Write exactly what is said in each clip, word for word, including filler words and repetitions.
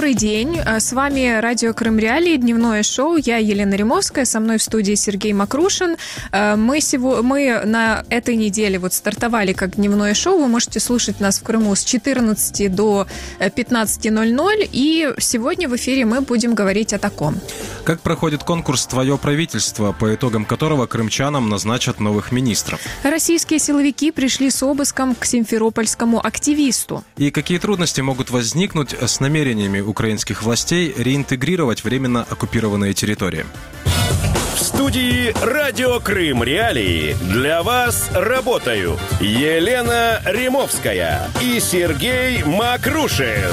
Добрый день. С вами радио Крым Реалии, дневное шоу. Я Елена Римовская, со мной в студии Сергей Макрушин. Мы, сего... Мы на этой неделе вот стартовали как дневное шоу. Вы можете слушать нас в Крыму с четырнадцати до пятнадцати ноль-ноль. И сегодня в эфире мы будем говорить о таком. Как проходит конкурс «Твое правительство», по итогам которого крымчанам назначат новых министров? Российские силовики пришли с обыском к симферопольскому активисту. И какие трудности могут возникнуть с намерениями украинских властей реинтегрировать временно оккупированные территории? В студии «Радио Крым Реалии» для вас работают Елена Римовская и Сергей Макрушин.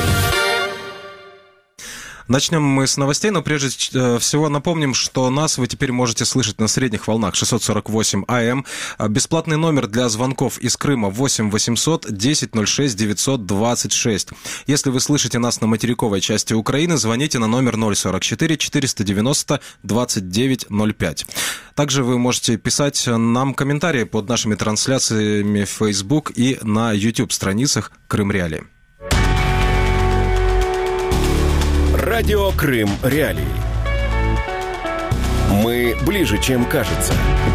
Начнем мы с новостей, но прежде всего напомним, что нас вы теперь можете слышать на средних волнах шестьсот сорок восемь АМ. Бесплатный номер для звонков из Крыма восемь восемьсот десять ноль шесть девятьсот двадцать шесть. Если вы слышите нас на материковой части Украины, звоните на номер ноль сорок четыре четыреста девяносто двадцать девять ноль пять. Также вы можете писать нам комментарии под нашими трансляциями в Facebook и на YouTube-страницах Крым Реалии. Радио Крым Реалии. Мы ближе, чем кажется.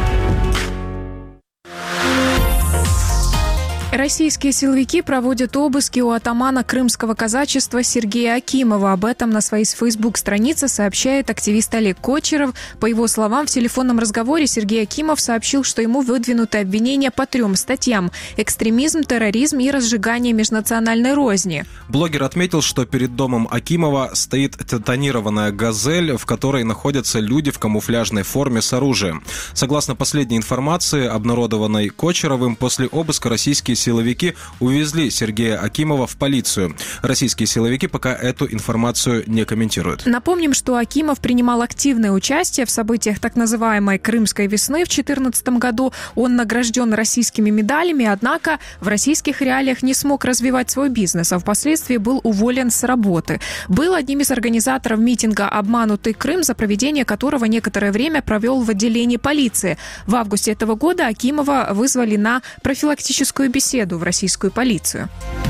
Российские силовики проводят обыски у атамана крымского казачества Сергея Акимова. Об этом на своей фейсбук-странице сообщает активист Олег Кочеров. По его словам, в телефонном разговоре Сергей Акимов сообщил, что ему выдвинуты обвинения по трем статьям: экстремизм, терроризм и разжигание межнациональной розни. Блогер отметил, что перед домом Акимова стоит тонированная «Газель», в которой находятся люди в камуфляжной форме с оружием. Согласно последней информации, обнародованной Кочеровым, после обыска российские силовики увезли Сергея Акимова в полицию. Российские силовики пока эту информацию не комментируют. Напомним, что Акимов принимал активное участие в событиях так называемой «Крымской весны» в две тысячи четырнадцатом году. Он награжден российскими медалями, однако в российских реалиях не смог развивать свой бизнес, а впоследствии был уволен с работы. Был одним из организаторов митинга «Обманутый Крым», за проведение которого некоторое время провел в отделении полиции. В августе этого года Акимова вызвали на профилактическую беседу в российскую полицию.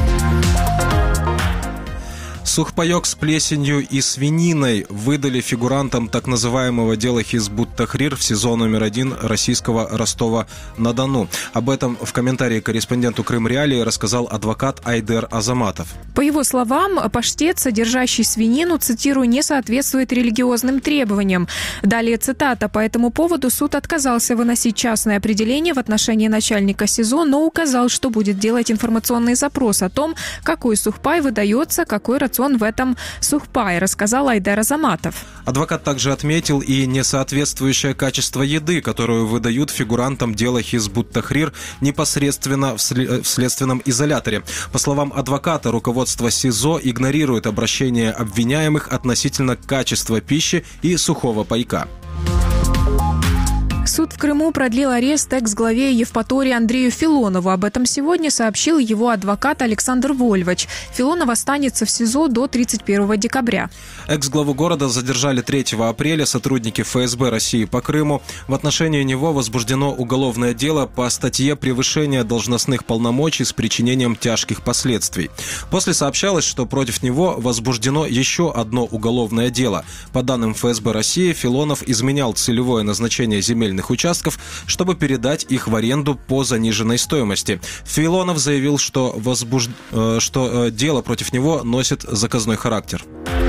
Сухпайок с плесенью и свининой выдали фигурантам так называемого дела Хизбут-Тахрир в СИЗО номер один российского Ростова-на-Дону. Об этом в комментарии корреспонденту Крым Реалии рассказал адвокат Айдер Азаматов. По его словам, паштет, содержащий свинину, цитирую, не соответствует религиозным требованиям. Далее цитата. По этому поводу суд отказался выносить частное определение в отношении начальника СИЗО, но указал, что будет делать информационный запрос о том, какой сухпай выдается, какой рацион в этом сухпае, рассказал Айдер Азаматов. Адвокат также отметил и несоответствующее качество еды, которую выдают фигурантам дела Хизбут-Тахрир непосредственно в следственном изоляторе. По словам адвоката, руководство СИЗО игнорирует обращение обвиняемых относительно качества пищи и сухого пайка. Суд в Крыму продлил арест экс-главе Евпатории Андрею Филонову. Об этом сегодня сообщил его адвокат Александр Вольвач. Филонов останется в СИЗО до тридцать первого декабря. Экс-главу города задержали третьего апреля сотрудники ФСБ России по Крыму. В отношении него возбуждено уголовное дело по статье «Превышение должностных полномочий с причинением тяжких последствий». После сообщалось, что против него возбуждено еще одно уголовное дело. По данным ФСБ России, Филонов изменял целевое назначение земельных участков, чтобы передать их в аренду по заниженной стоимости. Филонов заявил, что, возбуж... что дело против него носит заказной характер.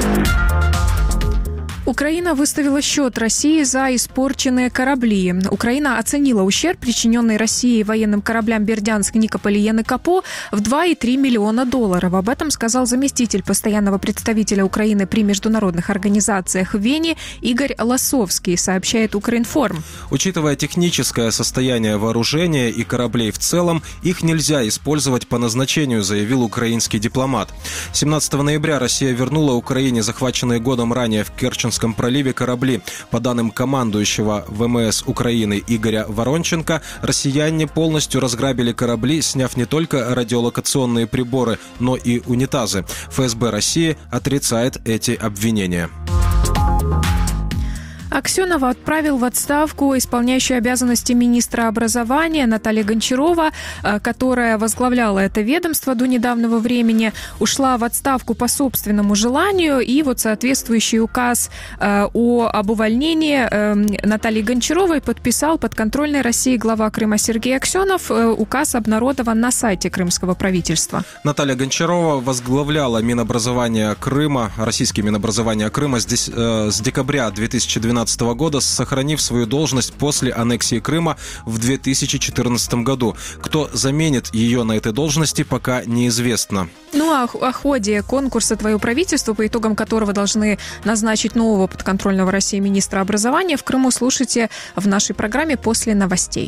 Украина выставила счет России за испорченные корабли. Украина оценила ущерб, причиненный России военным кораблям «Бердянск», «Никополь» и «Яныкапо» в два и три миллиона долларов. Об этом сказал заместитель постоянного представителя Украины при международных организациях в Вене Игорь Лосовский, сообщает Укринформ. Учитывая техническое состояние вооружения и кораблей в целом, их нельзя использовать по назначению, заявил украинский дипломат. семнадцатого ноября Россия вернула Украине захваченные годом ранее в Керченском проливе корабли. По данным командующего ВМС Украины Игоря Воронченко, россияне полностью разграбили корабли, сняв не только радиолокационные приборы, но и унитазы. ФСБ России отрицает эти обвинения. Аксенова отправил в отставку исполняющую обязанности министра образования Наталья Гончарова, которая возглавляла это ведомство до недавнего времени, ушла в отставку по собственному желанию, и вот соответствующий указ о, об увольнении Натальи Гончаровой подписал подконтрольной России глава Крыма Сергей Аксенов. Указ обнародован на сайте крымского правительства. Наталья Гончарова возглавляла Минобразование Крыма, российский Минобразование Крыма с, дес, э, с декабря две тысячи двенадцатого года, сохранив свою должность после аннексии Крыма в две тысячи четырнадцатом году. Кто заменит ее на этой должности, пока неизвестно. Ну а о ходе конкурса «Твое правительство», по итогам которого должны назначить нового подконтрольного России министра образования, в Крыму слушайте в нашей программе после новостей.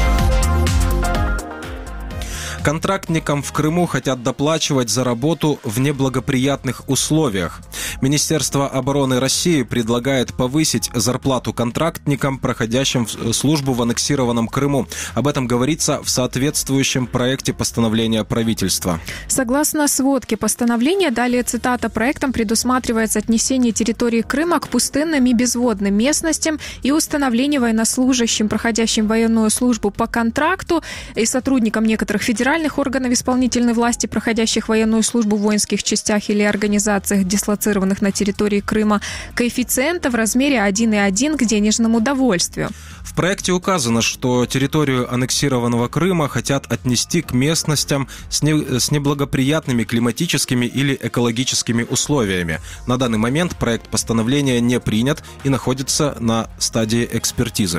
Контрактникам в Крыму хотят доплачивать за работу в неблагоприятных условиях. Министерство обороны России предлагает повысить зарплату контрактникам, проходящим службу в аннексированном Крыму. Об этом говорится в соответствующем проекте постановления правительства. Согласно сводке постановления, далее цитата, проектом предусматривается отнесение территории Крыма к пустынным и безводным местностям и установление военнослужащим, проходящим военную службу по контракту и сотрудникам некоторых федеральных органов исполнительной власти, проходящих военную службу в воинских частях или организациях, дислоцированных на территории Крыма, коэффициента в размере один и один к денежному довольствию. В проекте указано, что территорию аннексированного Крыма хотят отнести к местностям с, не, с неблагоприятными климатическими или экологическими условиями. На данный момент проект постановления не принят и находится на стадии экспертизы.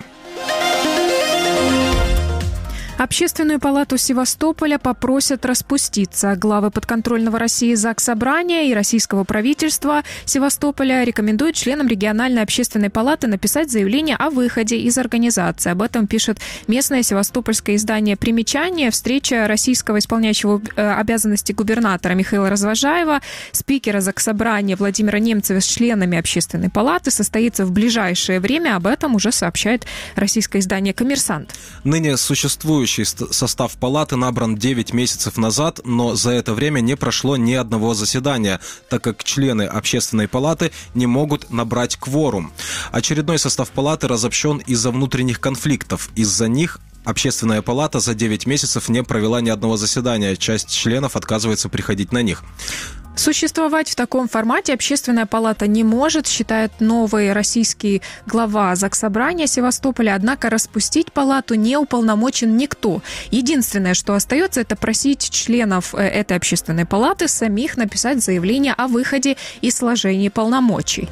Общественную палату Севастополя попросят распуститься. Главы подконтрольного России Заксобрания и российского правительства Севастополя рекомендуют членам региональной общественной палаты написать заявление о выходе из организации. Об этом пишет местное севастопольское издание «Примечание». Встреча российского исполняющего обязанности губернатора Михаила Развожаева, спикера Заксобрания Владимира Немцева с членами общественной палаты состоится в ближайшее время. Об этом уже сообщает российское издание «Коммерсант». Ныне существует состав палаты набран девять месяцев назад, но за это время не прошло ни одного заседания, так как члены общественной палаты не могут набрать кворум. Очередной состав палаты разобщен из-за внутренних конфликтов. Из-за них общественная палата за девять месяцев не провела ни одного заседания. Часть членов отказывается приходить на них. Существовать в таком формате общественная палата не может, считает новый российский глава Заксобрания Севастополя. Однако распустить палату не уполномочен никто. Единственное, что остается, это просить членов этой общественной палаты самих написать заявление о выходе из сложения полномочий.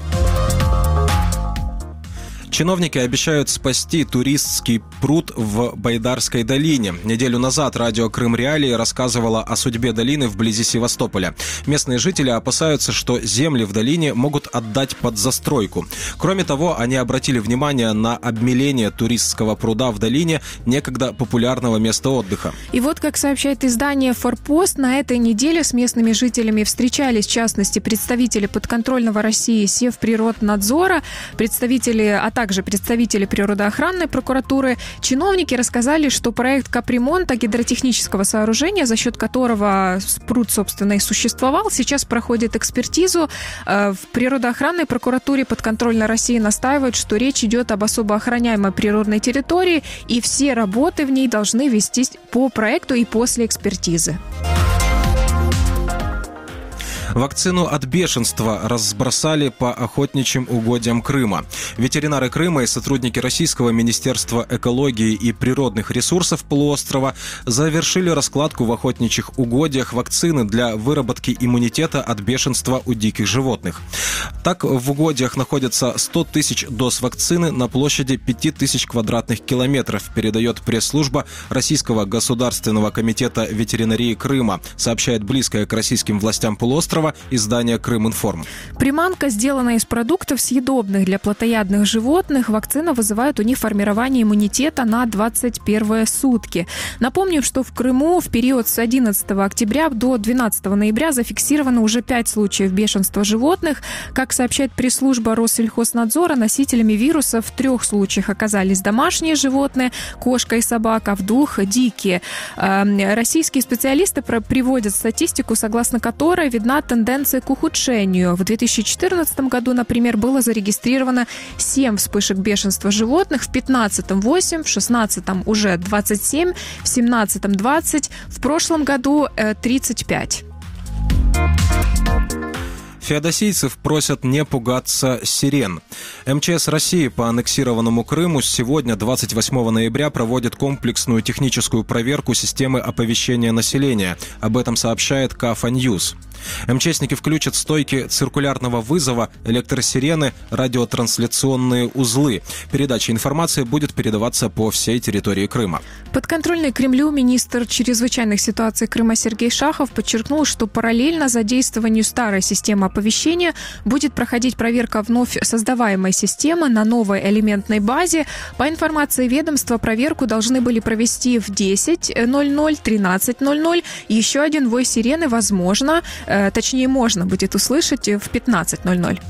Чиновники обещают спасти туристский пруд в Байдарской долине. Неделю назад радио «Крым Реалии» рассказывало о судьбе долины вблизи Севастополя. Местные жители опасаются, что земли в долине могут отдать под застройку. Кроме того, они обратили внимание на обмеление туристского пруда в долине, некогда популярного места отдыха. И вот, как сообщает издание «Форпост», на этой неделе с местными жителями встречались, в частности, представители подконтрольного России Севприроднадзора, представители, а также также представители природоохранной прокуратуры. Чиновники рассказали, что проект капремонта гидротехнического сооружения, за счет которого пруд, собственно, и существовал, сейчас проходит экспертизу. В природоохранной прокуратуре подконтрольной России настаивают, что речь идет об особо охраняемой природной территории, и все работы в ней должны вестись по проекту и после экспертизы. Вакцину от бешенства разбросали по охотничьим угодьям Крыма. Ветеринары Крыма и сотрудники Российского министерства экологии и природных ресурсов полуострова завершили раскладку в охотничьих угодьях вакцины для выработки иммунитета от бешенства у диких животных. Так, в угодьях находятся сто тысяч доз вакцины на площади пять тысяч квадратных километров, передает пресс-служба Российского государственного комитета ветеринарии Крыма, сообщает близкое к российским властям полуострова издание «Крыминформ». Приманка, сделанная из продуктов, съедобных для плотоядных животных. Вакцина вызывает у них формирование иммунитета на двадцать первые сутки. Напомню, что в Крыму в период с одиннадцатого октября до двенадцатого ноября зафиксировано уже пять случаев бешенства животных. Как сообщает пресс-служба Россельхознадзора, носителями вируса в трех случаях оказались домашние животные, кошка и собака, а в двух – дикие. Российские специалисты приводят статистику, согласно которой видна тенденция тенденция к ухудшению. В две тысячи четырнадцатом году, например, было зарегистрировано семь вспышек бешенства животных, в пятнадцатом восемь, в шестнадцатом уже двадцать семь, в семнадцатом двадцать, в прошлом году тридцать пять. Феодосийцев просят не пугаться сирен. эм че эс России по аннексированному Крыму сегодня, двадцать восьмого ноября, проводит комплексную техническую проверку системы оповещения населения. Об этом сообщает Кафа Ньюс. МЧСники включат стойки циркулярного вызова, электросирены, радиотрансляционные узлы. Передача информации будет передаваться по всей территории Крыма. Подконтрольный Кремлю министр чрезвычайных ситуаций Крыма Сергей Шахов подчеркнул, что параллельно задействованию старой системы оповещения будет проходить проверка вновь создаваемой системы на новой элементной базе. По информации ведомства, проверку должны были провести в десять ноль ноль, тринадцать ноль ноль. Еще один вой сирены, возможно, э, точнее, можно будет услышать в пятнадцать ноль ноль.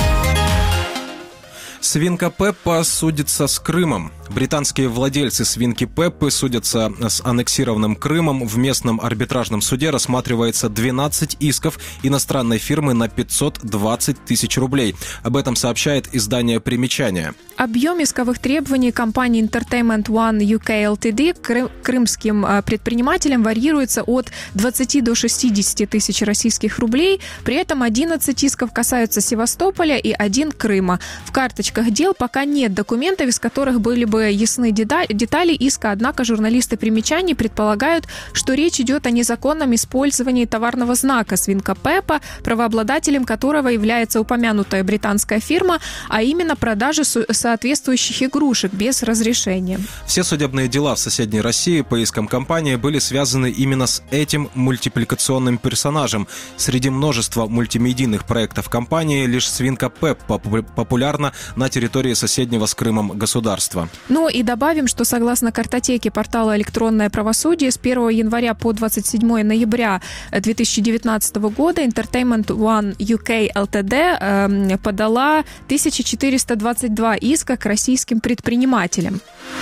Свинка Пеппа судится с Крымом. Британские владельцы свинки Пеппы судятся с аннексированным Крымом. В местном арбитражном суде рассматривается двенадцать исков иностранной фирмы на пятьсот двадцать тысяч рублей. Об этом сообщает издание «Примечание». Объем исковых требований компании Entertainment One ю кей эл ти ди к крымским предпринимателям варьируется от двадцати до шестидесяти тысяч российских рублей. При этом одиннадцать исков касаются Севастополя и один Крыма. В карточках дел пока нет документов, из которых были бы ясны детали иска, однако журналисты «Примечаний» предполагают, что речь идет о незаконном использовании товарного знака «Свинка Пеппа», правообладателем которого является упомянутая британская фирма, а именно продажи соответствующих игрушек без разрешения. Все судебные дела в соседней России по искам компании были связаны именно с этим мультипликационным персонажем. Среди множества мультимедийных проектов компании лишь «Свинка Пеппа» популярна на территории соседнего с Крымом государства. Ну и добавим, что согласно картотеке портала «Электронное правосудие» с первого января по двадцать седьмого ноября две тысячи девятнадцатого года Entertainment One ю кей эл ти ди э, подала тысяча четыреста двадцать два иска к российским предпринимателям.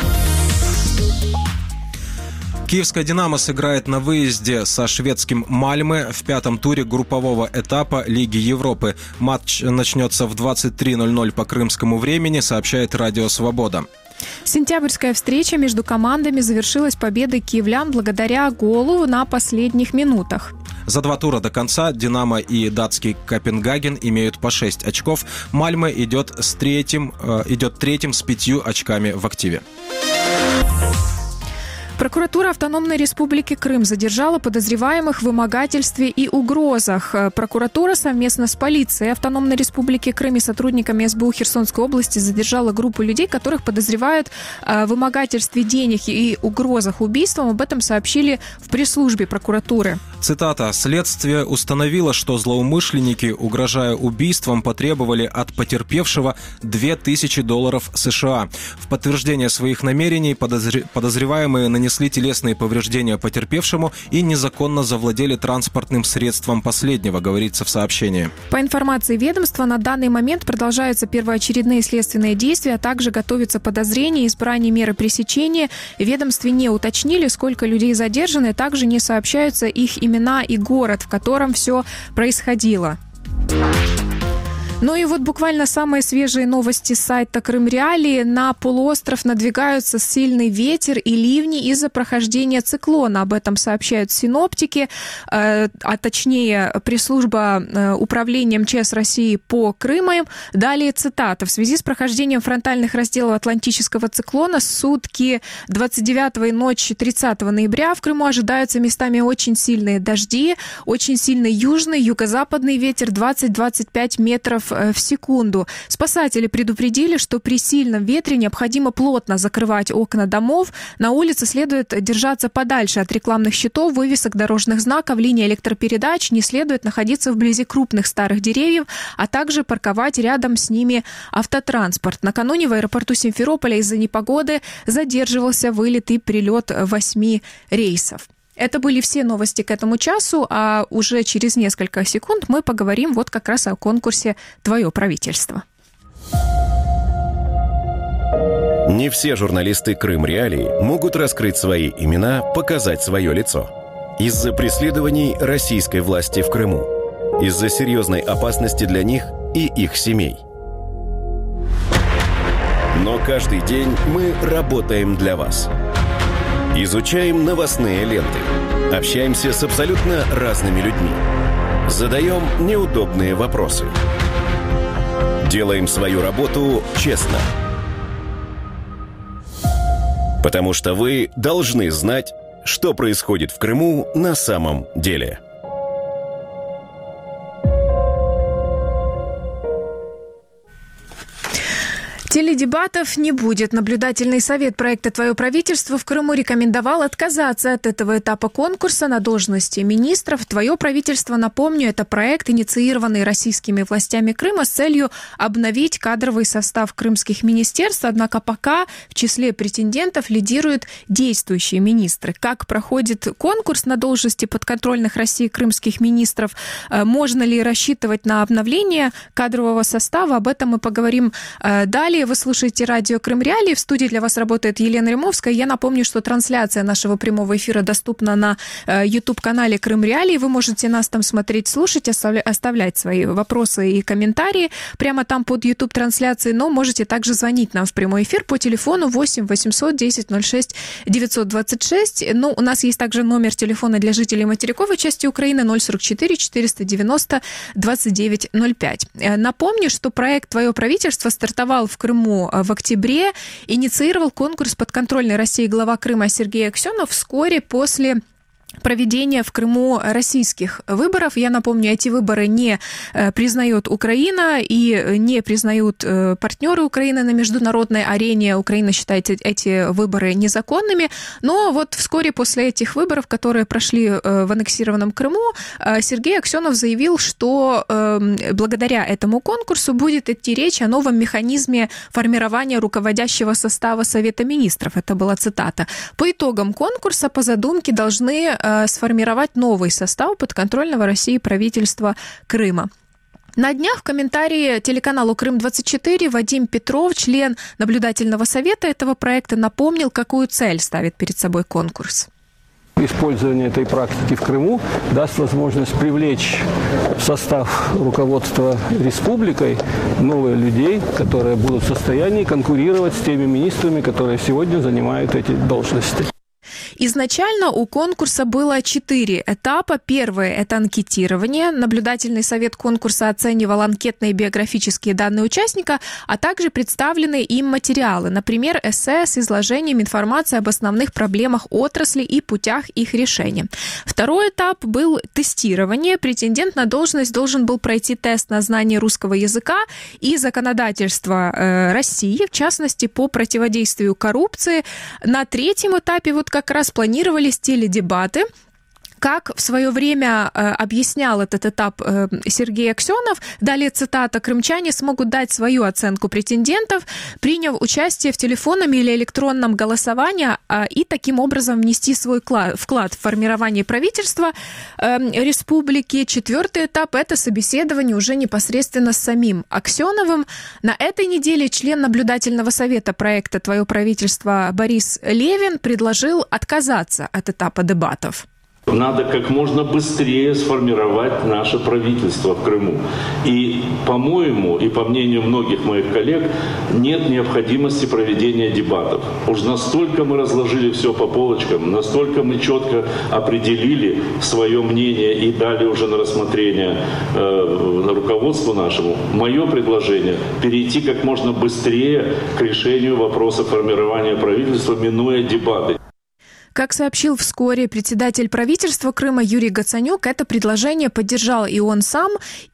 Киевская «Динамо» сыграет на выезде со шведским «Мальме» в пятом туре группового этапа Лиги Европы. Матч начнется в двадцать три ноль ноль по крымскому времени, сообщает Радио Свобода. Сентябрьская встреча между командами завершилась победой киевлян благодаря голу на последних минутах. За два тура до конца «Динамо» и датский Копенгаген имеют по шесть очков. «Мальме» идет, с третьим, э, идет третьим с пятью очками в активе. Прокуратура Автономной Республики Крым задержала подозреваемых в вымогательстве и угрозах. Прокуратура совместно с полицией Автономной Республики Крым и сотрудниками эс бэ у Херсонской области задержала группу людей, которых подозревают в вымогательстве денег и угрозах убийством. Об этом сообщили в пресс-службе прокуратуры. Цитата. «Следствие установило, что злоумышленники, угрожая убийством, потребовали от потерпевшего две тысячи долларов США. В подтверждение своих намерений подозр... подозреваемые нанесли телесные повреждения потерпевшему и незаконно завладели транспортным средством последнего», говорится в сообщении. По информации ведомства, на данный момент продолжаются первоочередные следственные действия, а также готовятся подозрения и избрание меры пресечения. В ведомстве не уточнили, сколько людей задержаны, также не сообщаются их имена и город, в котором все происходило. Ну и вот буквально самые свежие новости с сайта Крым Реалии. На полуостров надвигаются сильный ветер и ливни из-за прохождения циклона. Об этом сообщают синоптики, э, а точнее пресс-служба э, управления эм че эс России по Крыму. Далее цитата. В связи с прохождением фронтальных разделов Атлантического циклона сутки двадцать девятого и ночь тридцатого ноября в Крыму ожидаются местами очень сильные дожди, очень сильный южный, юго-западный ветер двадцать-двадцать пять метров в секунду. Спасатели предупредили, что при сильном ветре необходимо плотно закрывать окна домов. На улице следует держаться подальше от рекламных щитов, вывесок, дорожных знаков, линий электропередач. Не следует находиться вблизи крупных старых деревьев, а также парковать рядом с ними автотранспорт. Накануне в аэропорту Симферополя из-за непогоды задерживался вылет и прилет восьми рейсов. Это были все новости к этому часу, а уже через несколько секунд мы поговорим вот как раз о конкурсе «Твое правительство». Не все журналисты Крым Реалии могут раскрыть свои имена, показать свое лицо. Из-за преследований российской власти в Крыму. из-за серьезной опасности для них и их семей. Но каждый день мы работаем для вас. Изучаем новостные ленты, общаемся с абсолютно разными людьми, задаем неудобные вопросы. Делаем свою работу честно. Потому что вы должны знать, что происходит в Крыму на самом деле. Теледебатов не будет. Наблюдательный совет проекта «Твое правительство» в Крыму рекомендовал отказаться от этого этапа конкурса на должности министров. «Твое правительство», напомню, это проект, инициированный российскими властями Крыма с целью обновить кадровый состав крымских министерств. Однако пока в числе претендентов лидируют действующие министры. Как проходит конкурс на должности подконтрольных России крымских министров? Можно ли рассчитывать на обновление кадрового состава? Об этом мы поговорим далее. Вы слушаете радио Крым Реалии. В студии для вас работает Елена Римовская. Я напомню, что трансляция нашего прямого эфира доступна на YouTube-канале Крым Реалии. Вы можете нас там смотреть, слушать, оставлять свои вопросы и комментарии прямо там под YouTube-трансляцией. Но можете также звонить нам в прямой эфир по телефону восемь восемьсот десять ноль шесть девятьсот двадцать шесть. Но у нас есть также номер телефона для жителей материковой части Украины ноль сорок четыре четыреста девяносто двадцать девять ноль пять. Напомню, что проект «Твое правительство» стартовал в Крыму в октябре, инициировал конкурс подконтрольной России глава Крыма Сергей Аксенов вскоре после проведения в Крыму российских выборов. Я напомню, эти выборы не признает Украина и не признают партнеры Украины на международной арене. Украина считает эти выборы незаконными. Но вот вскоре после этих выборов, которые прошли в аннексированном Крыму, Сергей Аксенов заявил, что благодаря этому конкурсу будет идти речь о новом механизме формирования руководящего состава Совета министров. Это была цитата. По итогам конкурса, по задумке, должны сформировать новый состав подконтрольного России правительства Крыма. На днях в комментарии телеканалу Крым двадцать четыре Вадим Петров, член наблюдательного совета этого проекта, напомнил, какую цель ставит перед собой конкурс. Использование этой практики в Крыму даст возможность привлечь в состав руководства республикой новых людей, которые будут в состоянии конкурировать с теми министрами, которые сегодня занимают эти должности. Изначально у конкурса было четыре этапа. Первый – это анкетирование. Наблюдательный совет конкурса оценивал анкетные и биографические данные участника, а также представленные им материалы, например, эссе с изложением информации об основных проблемах отрасли и путях их решения. Второй этап был тестирование. Претендент на должность должен был пройти тест на знание русского языка и законодательства э, России, в частности, по противодействию коррупции. На третьем этапе вот как раз планировались теледебаты. Как в свое время э, объяснял этот этап э, Сергей Аксенов, далее цитата: «Крымчане смогут дать свою оценку претендентов, приняв участие в телефонном или электронном голосовании э, и таким образом внести свой вклад, вклад в формирование правительства э, республики». Четвертый этап – это собеседование уже непосредственно с самим Аксеновым. На этой неделе член наблюдательного совета проекта «Твое правительство» Борис Левин предложил отказаться от этапа дебатов. Надо как можно быстрее сформировать наше правительство в Крыму. И, по-моему, и по мнению многих моих коллег, нет необходимости проведения дебатов. Уж настолько мы разложили все по полочкам, настолько мы четко определили свое мнение и дали уже на рассмотрение э, руководству нашему. Мое предложение – перейти как можно быстрее к решению вопроса формирования правительства, минуя дебаты. Как сообщил вскоре председатель правительства Крыма Юрий Гацанюк, это предложение поддержал и он сам,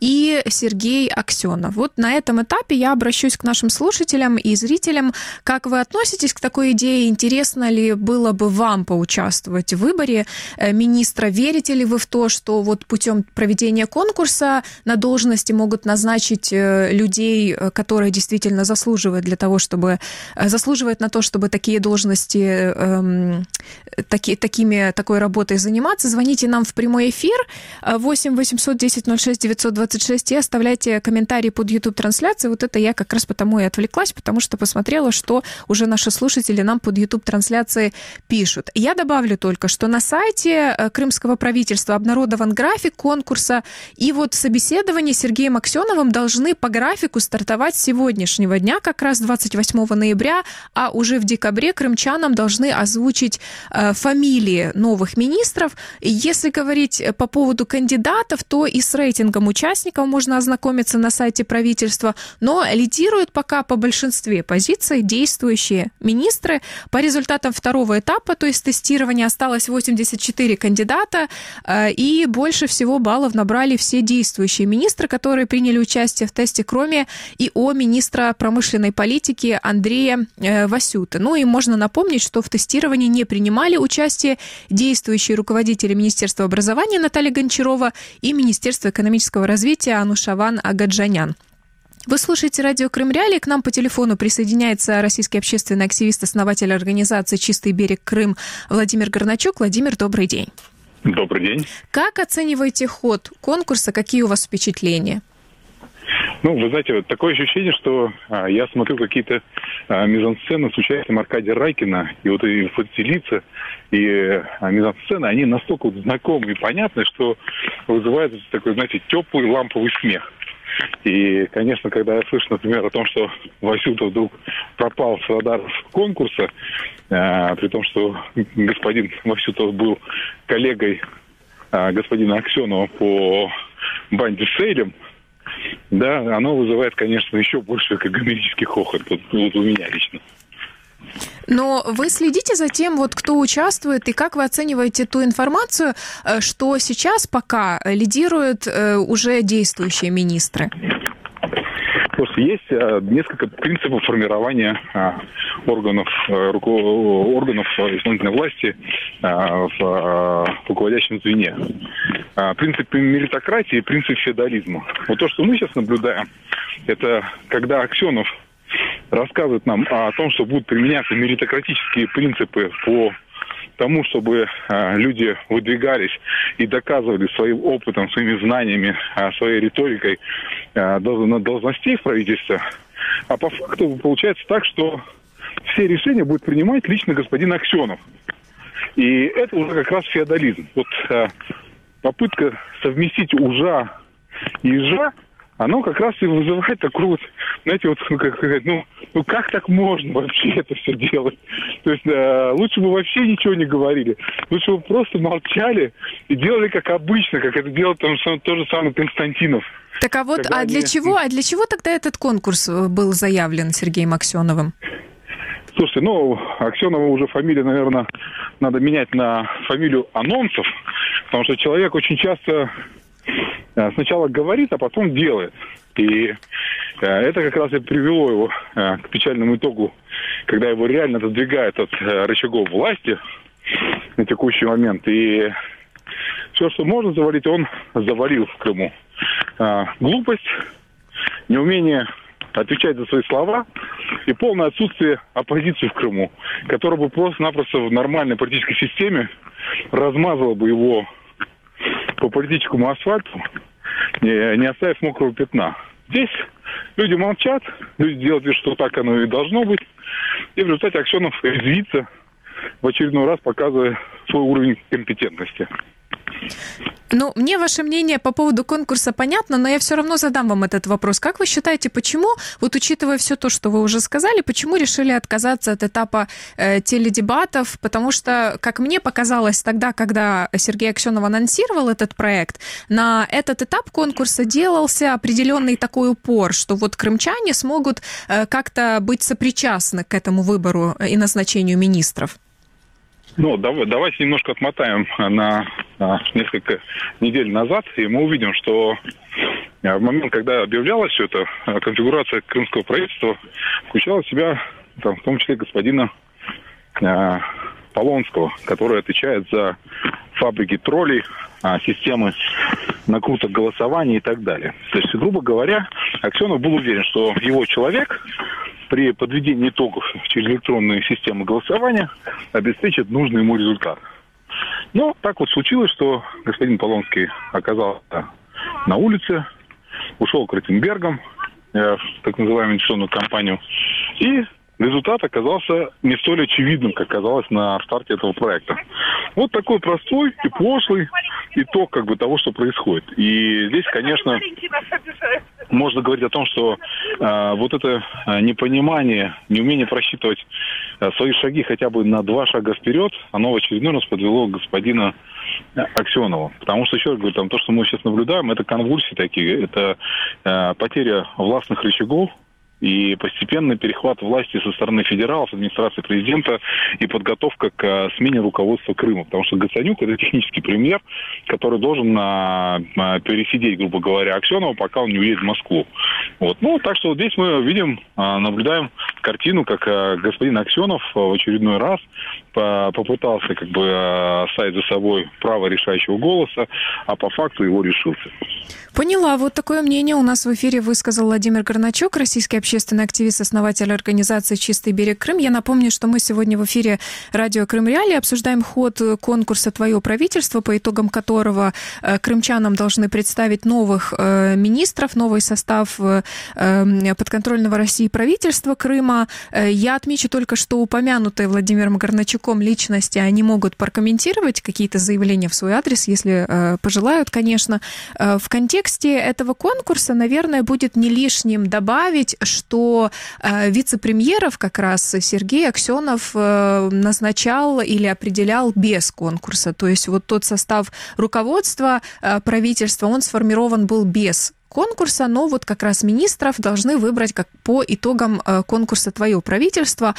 и Сергей Аксенов. Вот на этом этапе я обращусь к нашим слушателям и зрителям. Как вы относитесь к такой идее? Интересно ли было бы вам поучаствовать в выборе министра? Верите ли вы в то, что вот путем проведения конкурса на должности могут назначить людей, которые действительно заслуживают для того, чтобы заслуживают на то, чтобы такие должности эм, таки, такими, такой работой заниматься, звоните нам в прямой эфир восемь восемьсот десять ноль шесть девятьсот двадцать шесть и оставляйте комментарии под YouTube-трансляцией. Вот это я как раз потому и отвлеклась, потому что посмотрела, что уже наши слушатели нам под YouTube-трансляцией пишут. Я добавлю только, что на сайте крымского правительства обнародован график конкурса, и вот собеседование с Сергеем Аксеновым должны по графику стартовать с сегодняшнего дня, как раз двадцать восьмого ноября, а уже в декабре крымчанам должны озвучить э, фамилии новых министров. Если говорить по поводу кандидатов, то и с рейтингом участников можно ознакомиться на сайте правительства, но лидируют пока по большинстве позиций действующие министры. По результатам второго этапа, то есть тестирования, осталось восемьдесят четыре кандидата, э, и больше всего баллов набрали все действующие министры, которые приняли участие в тесте, кроме и о министра промышленной политики Андрея э, Васюты. Ну и можно напомнить, что в тестировании не принимали участие действующие руководители Министерства образования Наталья Гончарова и Министерства экономического развития Анушаван Агаджанян. Вы слушаете радио Крым Реалии. К нам по телефону присоединяется российский общественный активист, основатель организации «Чистый берег Крым» Владимир Горначук. Владимир, добрый день. Добрый день. Как оцениваете ход конкурса? Какие у вас впечатления? Ну, вы знаете, вот такое ощущение, что а, я смотрю какие-то а, мизансцены с участием Аркадия Райкина, и вот и, вот эти лица, и а, мизансцены, они настолько вот знакомы и понятны, что вызывают такой, знаете, теплый ламповый смех. И, конечно, когда я слышу, например, о том, что Васюта вдруг пропал с радаров конкурса, а, при том, что господин Васюта был коллегой а, господина Аксенова по банде «Сейлем», да, оно вызывает, конечно, еще больше как гомерический хохот, вот, вот у меня лично. Но вы следите за тем, вот, кто участвует, и как вы оцениваете ту информацию, что сейчас пока лидируют уже действующие министры? Просто есть несколько принципов формирования органов, органов исполнительной власти в руководящем звене. Принцип меритократии и принцип феодализма. Вот то, что мы сейчас наблюдаем, это когда Аксенов рассказывает нам о том, что будут применяться меритократические принципы по тому, чтобы а, люди выдвигались и доказывали своим опытом, своими знаниями, а, своей риторикой а, должностей в правительстве. А по факту получается так, что все решения будет принимать лично господин Аксенов. И это уже как раз феодализм. Вот а, попытка совместить ужа и ежа, оно как раз и вызывает такой вот, знаете, вот, ну, как, ну, ну как так можно вообще это все делать? То есть э, лучше бы вообще ничего не говорили. Лучше бы просто молчали и делали как обычно, как это делал там тот же самый Константинов. Так а вот, а для они... чего, а для чего тогда этот конкурс был заявлен Сергеем Аксеновым? Слушайте, ну, Аксенова уже фамилия, наверное, надо менять на фамилию Анонцев, потому что человек очень часто сначала говорит, а потом делает. И это как раз и привело его к печальному итогу, когда его реально отодвигают от рычагов власти на текущий момент. И все, что можно завалить, он завалил в Крыму. Глупость, неумение отвечать за свои слова и полное отсутствие оппозиции в Крыму, которая бы просто-напросто в нормальной политической системе размазала бы его по политическому асфальту, не, не оставив мокрого пятна. Здесь люди молчат, люди делают вид, что так оно и должно быть. И в результате Аксенов резвится, в очередной раз показывая свой уровень компетентности. Ну, мне ваше мнение по поводу конкурса понятно, но я все равно задам вам этот вопрос. Как вы считаете, почему, вот учитывая все то, что вы уже сказали, почему решили отказаться от этапа э, теледебатов? Потому что, как мне показалось тогда, когда Сергей Аксенов анонсировал этот проект, на этот этап конкурса делался определенный такой упор, что вот крымчане смогут э, как-то быть сопричастны к этому выбору и назначению министров. Ну, давайте немножко отмотаем на, на несколько недель назад, и мы увидим, что в момент, когда объявлялась все это, конфигурация крымского правительства включала в себя, там, в том числе, господина э, Полонского, который отвечает за фабрики троллей, э, системы накруток голосования и так далее. То есть, грубо говоря, Аксенов был уверен, что его человек при подведении итогов через электронные системы голосования обеспечит нужный ему результат. Но так вот случилось, что господин Полонский оказался на улице, ушел к Ротенбергам, в так называемую инвестиционную компанию, и результат оказался не столь очевидным, как казалось на старте этого проекта. Вот такой простой и пошлый итог как бы того, что происходит. И здесь, конечно, можно говорить о том, что э, вот это непонимание, неумение просчитывать э, свои шаги хотя бы на два шага вперед, оно в очередной раз подвело господина Аксенова. Потому что, еще раз говорю, там, то, что мы сейчас наблюдаем, это конвульсии такие, это э, потеря властных рычагов, и постепенный перехват власти со стороны федералов, администрации президента и подготовка к смене руководства Крыма. Потому что Гацанюк – это технический премьер, который должен а, а, пересидеть, грубо говоря, Аксенова, пока он не уедет в Москву. Вот. Ну, так что здесь мы видим, а, наблюдаем картину, как а, господин Аксенов в очередной раз по, попытался как бы а, оставить за собой право решающего голоса, а по факту его лишился. Поняла. Вот такое мнение у нас в эфире высказал Владимир Горначук, российский общественный активист, основатель организации «Чистый берег Крым». Я напомню, что мы сегодня в эфире радио «Крым Реалии» обсуждаем ход конкурса «Твое правительство», по итогам которого крымчанам должны представить новых министров, новый состав подконтрольного России правительства Крыма. Я отмечу только, что упомянутые Владимиром Горначуком личности, они могут прокомментировать какие-то заявления в свой адрес, если пожелают, конечно. В контексте этого конкурса, наверное, будет не лишним добавить, что э, вице-премьеров как раз Сергей Аксенов э, назначал или определял без конкурса. То есть вот тот состав руководства э, правительства, он сформирован был без конкурса, но вот как раз министров должны выбрать как по итогам конкурса «Твое правительство».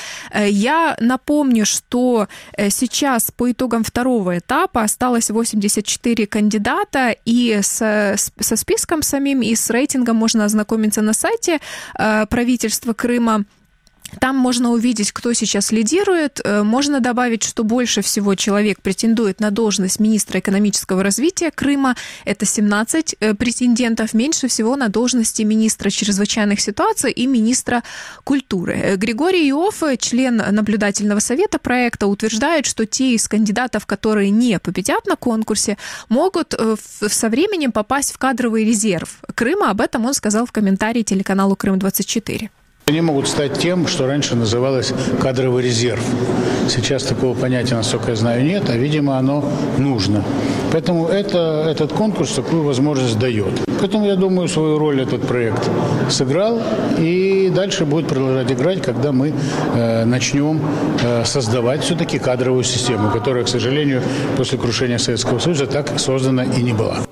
Я напомню, что сейчас по итогам второго этапа осталось восемьдесят четыре кандидата, и с, со списком самим и с рейтингом можно ознакомиться на сайте правительства Крыма. Там можно увидеть, кто сейчас лидирует. Можно добавить, что больше всего человек претендует на должность министра экономического развития Крыма. Это семнадцать претендентов. Меньше всего на должности министра чрезвычайных ситуаций и министра культуры. Григорий Иофф, член наблюдательного совета проекта, утверждает, что те из кандидатов, которые не победят на конкурсе, могут со временем попасть в кадровый резерв Крыма. Об этом он сказал в комментарии телеканалу Крым двадцать четыре. Они могут стать тем, что раньше называлось кадровый резерв. Сейчас такого понятия, насколько я знаю, нет, а, видимо, оно нужно. Поэтому это, этот конкурс такую возможность дает. Поэтому, я думаю, свою роль этот проект сыграл и дальше будет продолжать играть, когда мы э, начнем э, создавать все-таки кадровую систему, которая, к сожалению, после крушения Советского Союза так создана и не была.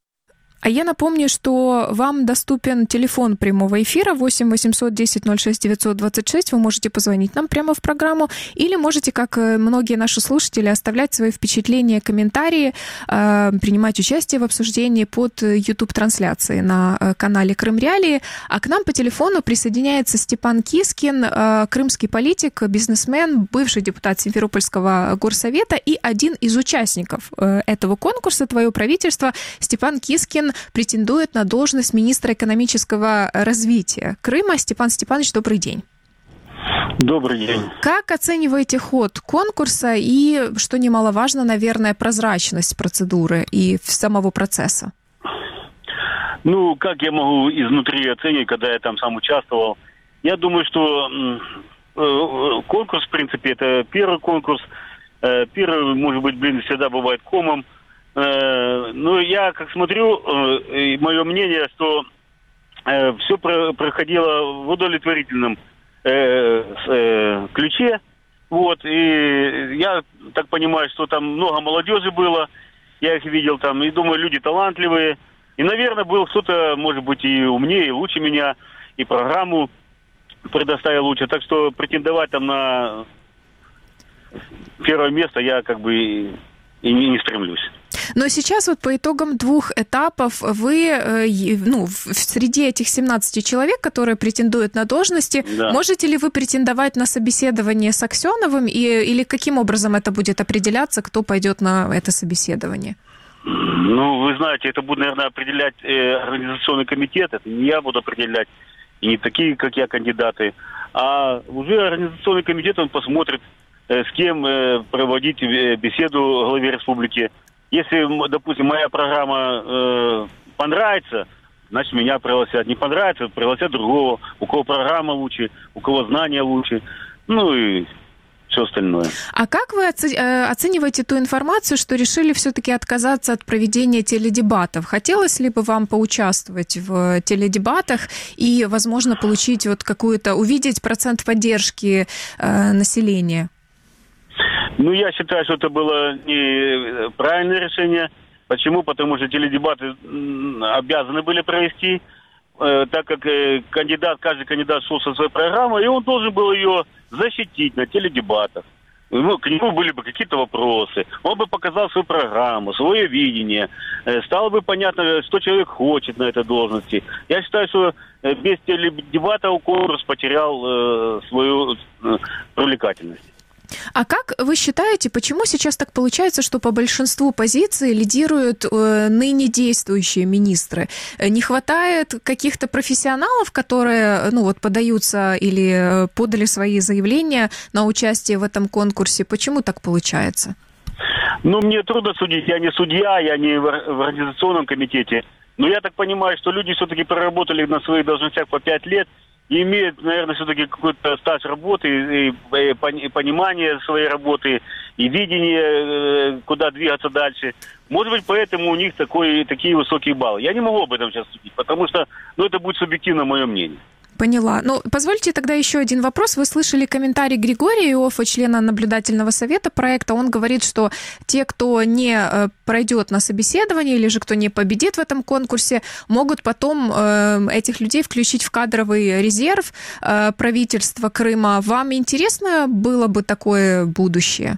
А я напомню, что вам доступен телефон прямого эфира восемь восемьсот десять ноль шесть девятьсот двадцать шесть. Вы можете позвонить нам прямо в программу, или можете, как многие наши слушатели, оставлять свои впечатления, комментарии, принимать участие в обсуждении под YouTube-трансляцией на канале Крым Реалии. А к нам по телефону присоединяется Степан Кискин, крымский политик, бизнесмен, бывший депутат Симферопольского горсовета и один из участников этого конкурса «Твое правительство». Степан Кискин претендует на должность министра экономического развития Крыма. Степан Степанович, добрый день. Добрый день. Как оцениваете ход конкурса и, что немаловажно, наверное, прозрачность процедуры и самого процесса? Ну, как я могу изнутри оценить, когда я там сам участвовал? Я думаю, что э, конкурс, в принципе, это первый конкурс. Э, первый, может быть, блин, всегда бывает комом. Ну, я как смотрю, э, мое мнение, что э, все про- проходило в удовлетворительном э, э, ключе. Вот, и я так понимаю, что там много молодежи было, я их видел там, и думаю, люди талантливые. И, наверное, был кто-то, может быть, и умнее, и лучше меня, и программу предоставил лучше. Так что претендовать там на первое место я как бы и, и не, не стремлюсь. Но сейчас вот по итогам двух этапов вы, ну, среди этих семнадцати человек, которые претендуют на должности, да. Можете ли вы претендовать на собеседование с Аксеновым, и, или каким образом это будет определяться, кто пойдет на это собеседование? Ну, вы знаете, это будет, наверное, определять э, организационный комитет, это не я буду определять, и не такие, как я, кандидаты, а уже Организационный комитет, он посмотрит, э, с кем э, проводить беседу главе республики. Если, допустим, моя программа э, понравится, значит, меня пригласят. Не понравится, пригласят другого, у кого программа лучше, у кого знания лучше, ну и все остальное. А как вы оцениваете ту информацию, что решили все-таки отказаться от проведения теледебатов? Хотелось ли бы вам поучаствовать в теледебатах и, возможно, получить вот какую-то, увидеть процент поддержки э, населения? Ну, я считаю, что это было неправильное решение. Почему? Потому что теледебаты обязаны были провести, э, так как э, кандидат, каждый кандидат шел со своей программой, и он должен был ее защитить на теледебатах. Ну, к нему были бы какие-то вопросы, он бы показал свою программу, свое видение, э, стало бы понятно, что человек хочет на этой должности. Я считаю, что э, без теледебатов конкурс потерял э, свою э, привлекательность. А как вы считаете, почему сейчас так получается, что по большинству позиций лидируют э, ныне действующие министры? Не хватает каких-то профессионалов, которые, ну вот, подаются или подали свои заявления на участие в этом конкурсе? Почему так получается? Ну, мне трудно судить. Я не судья, я не в организационном комитете. Но я так понимаю, что люди все-таки проработали на своих должностях по пять лет, и имеют, наверное, все-таки какой-то стаж работы, и, и, и понимание своей работы, и видение, куда двигаться дальше. Может быть, поэтому у них такой, такие высокие баллы. Я не могу об этом сейчас судить, потому что ну, это будет субъективно мое мнение. Поняла. Ну, позвольте тогда еще один вопрос. Вы слышали комментарий Григория Иоффе, члена наблюдательного совета проекта. Он говорит, что те, кто не пройдет на собеседование или же кто не победит в этом конкурсе, могут потом этих людей включить в кадровый резерв правительства Крыма. Вам интересно было бы такое будущее?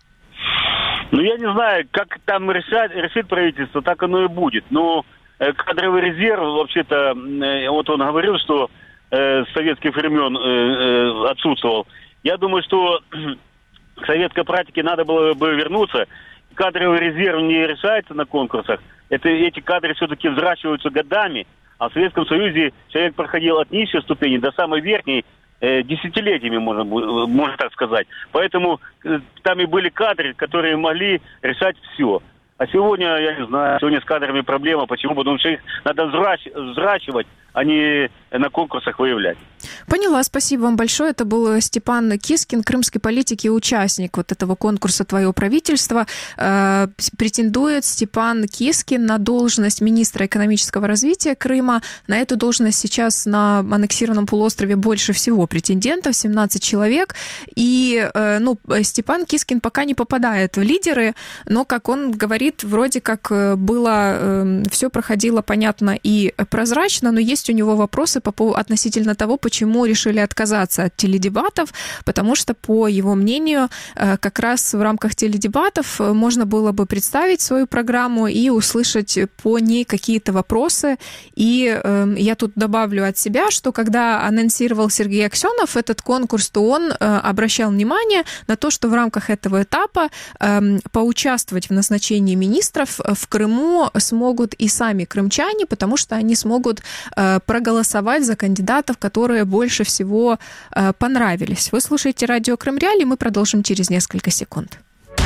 Ну, я не знаю, как там решать, решит правительство, так оно и будет. Но кадровый резерв, вообще-то, вот он говорил, что с советских времен э, отсутствовал. Я думаю, что к советской практике надо было бы вернуться. Кадровый резерв не решается на конкурсах. Это, эти кадры все-таки взращиваются годами. А в Советском Союзе человек проходил от низшей ступени до самой верхней э, десятилетиями, можно, можно так сказать. Поэтому э, там и были кадры, которые могли решать все. А сегодня, я не знаю, сегодня с кадрами проблема. Почему? Потому что их надо взращивать, а не на конкурсах выявлять. Поняла, спасибо вам большое. Это был Степан Кискин, крымский политик и участник вот этого конкурса «Твое правительство». Э, претендует Степан Кискин на должность министра экономического развития Крыма. На эту должность сейчас на аннексированном полуострове больше всего претендентов, семнадцать человек. И э, ну, Степан Кискин пока не попадает в лидеры, но, как он говорит, вроде как было, э, все проходило понятно и прозрачно, но есть у него вопросы по поводу относительно того, почему решили отказаться от теледебатов, потому что, по его мнению, как раз в рамках теледебатов можно было бы представить свою программу и услышать по ней какие-то вопросы. И э, я тут добавлю от себя, что когда анонсировал Сергей Аксенов этот конкурс, то он э, обращал внимание на то, что в рамках этого этапа э, поучаствовать в назначении министров в Крыму смогут и сами крымчане, потому что они смогут э, проголосовать за кандидатов, которые больше всего э, понравились. Вы слушаете радио Крым Реалии, мы продолжим через несколько секунд.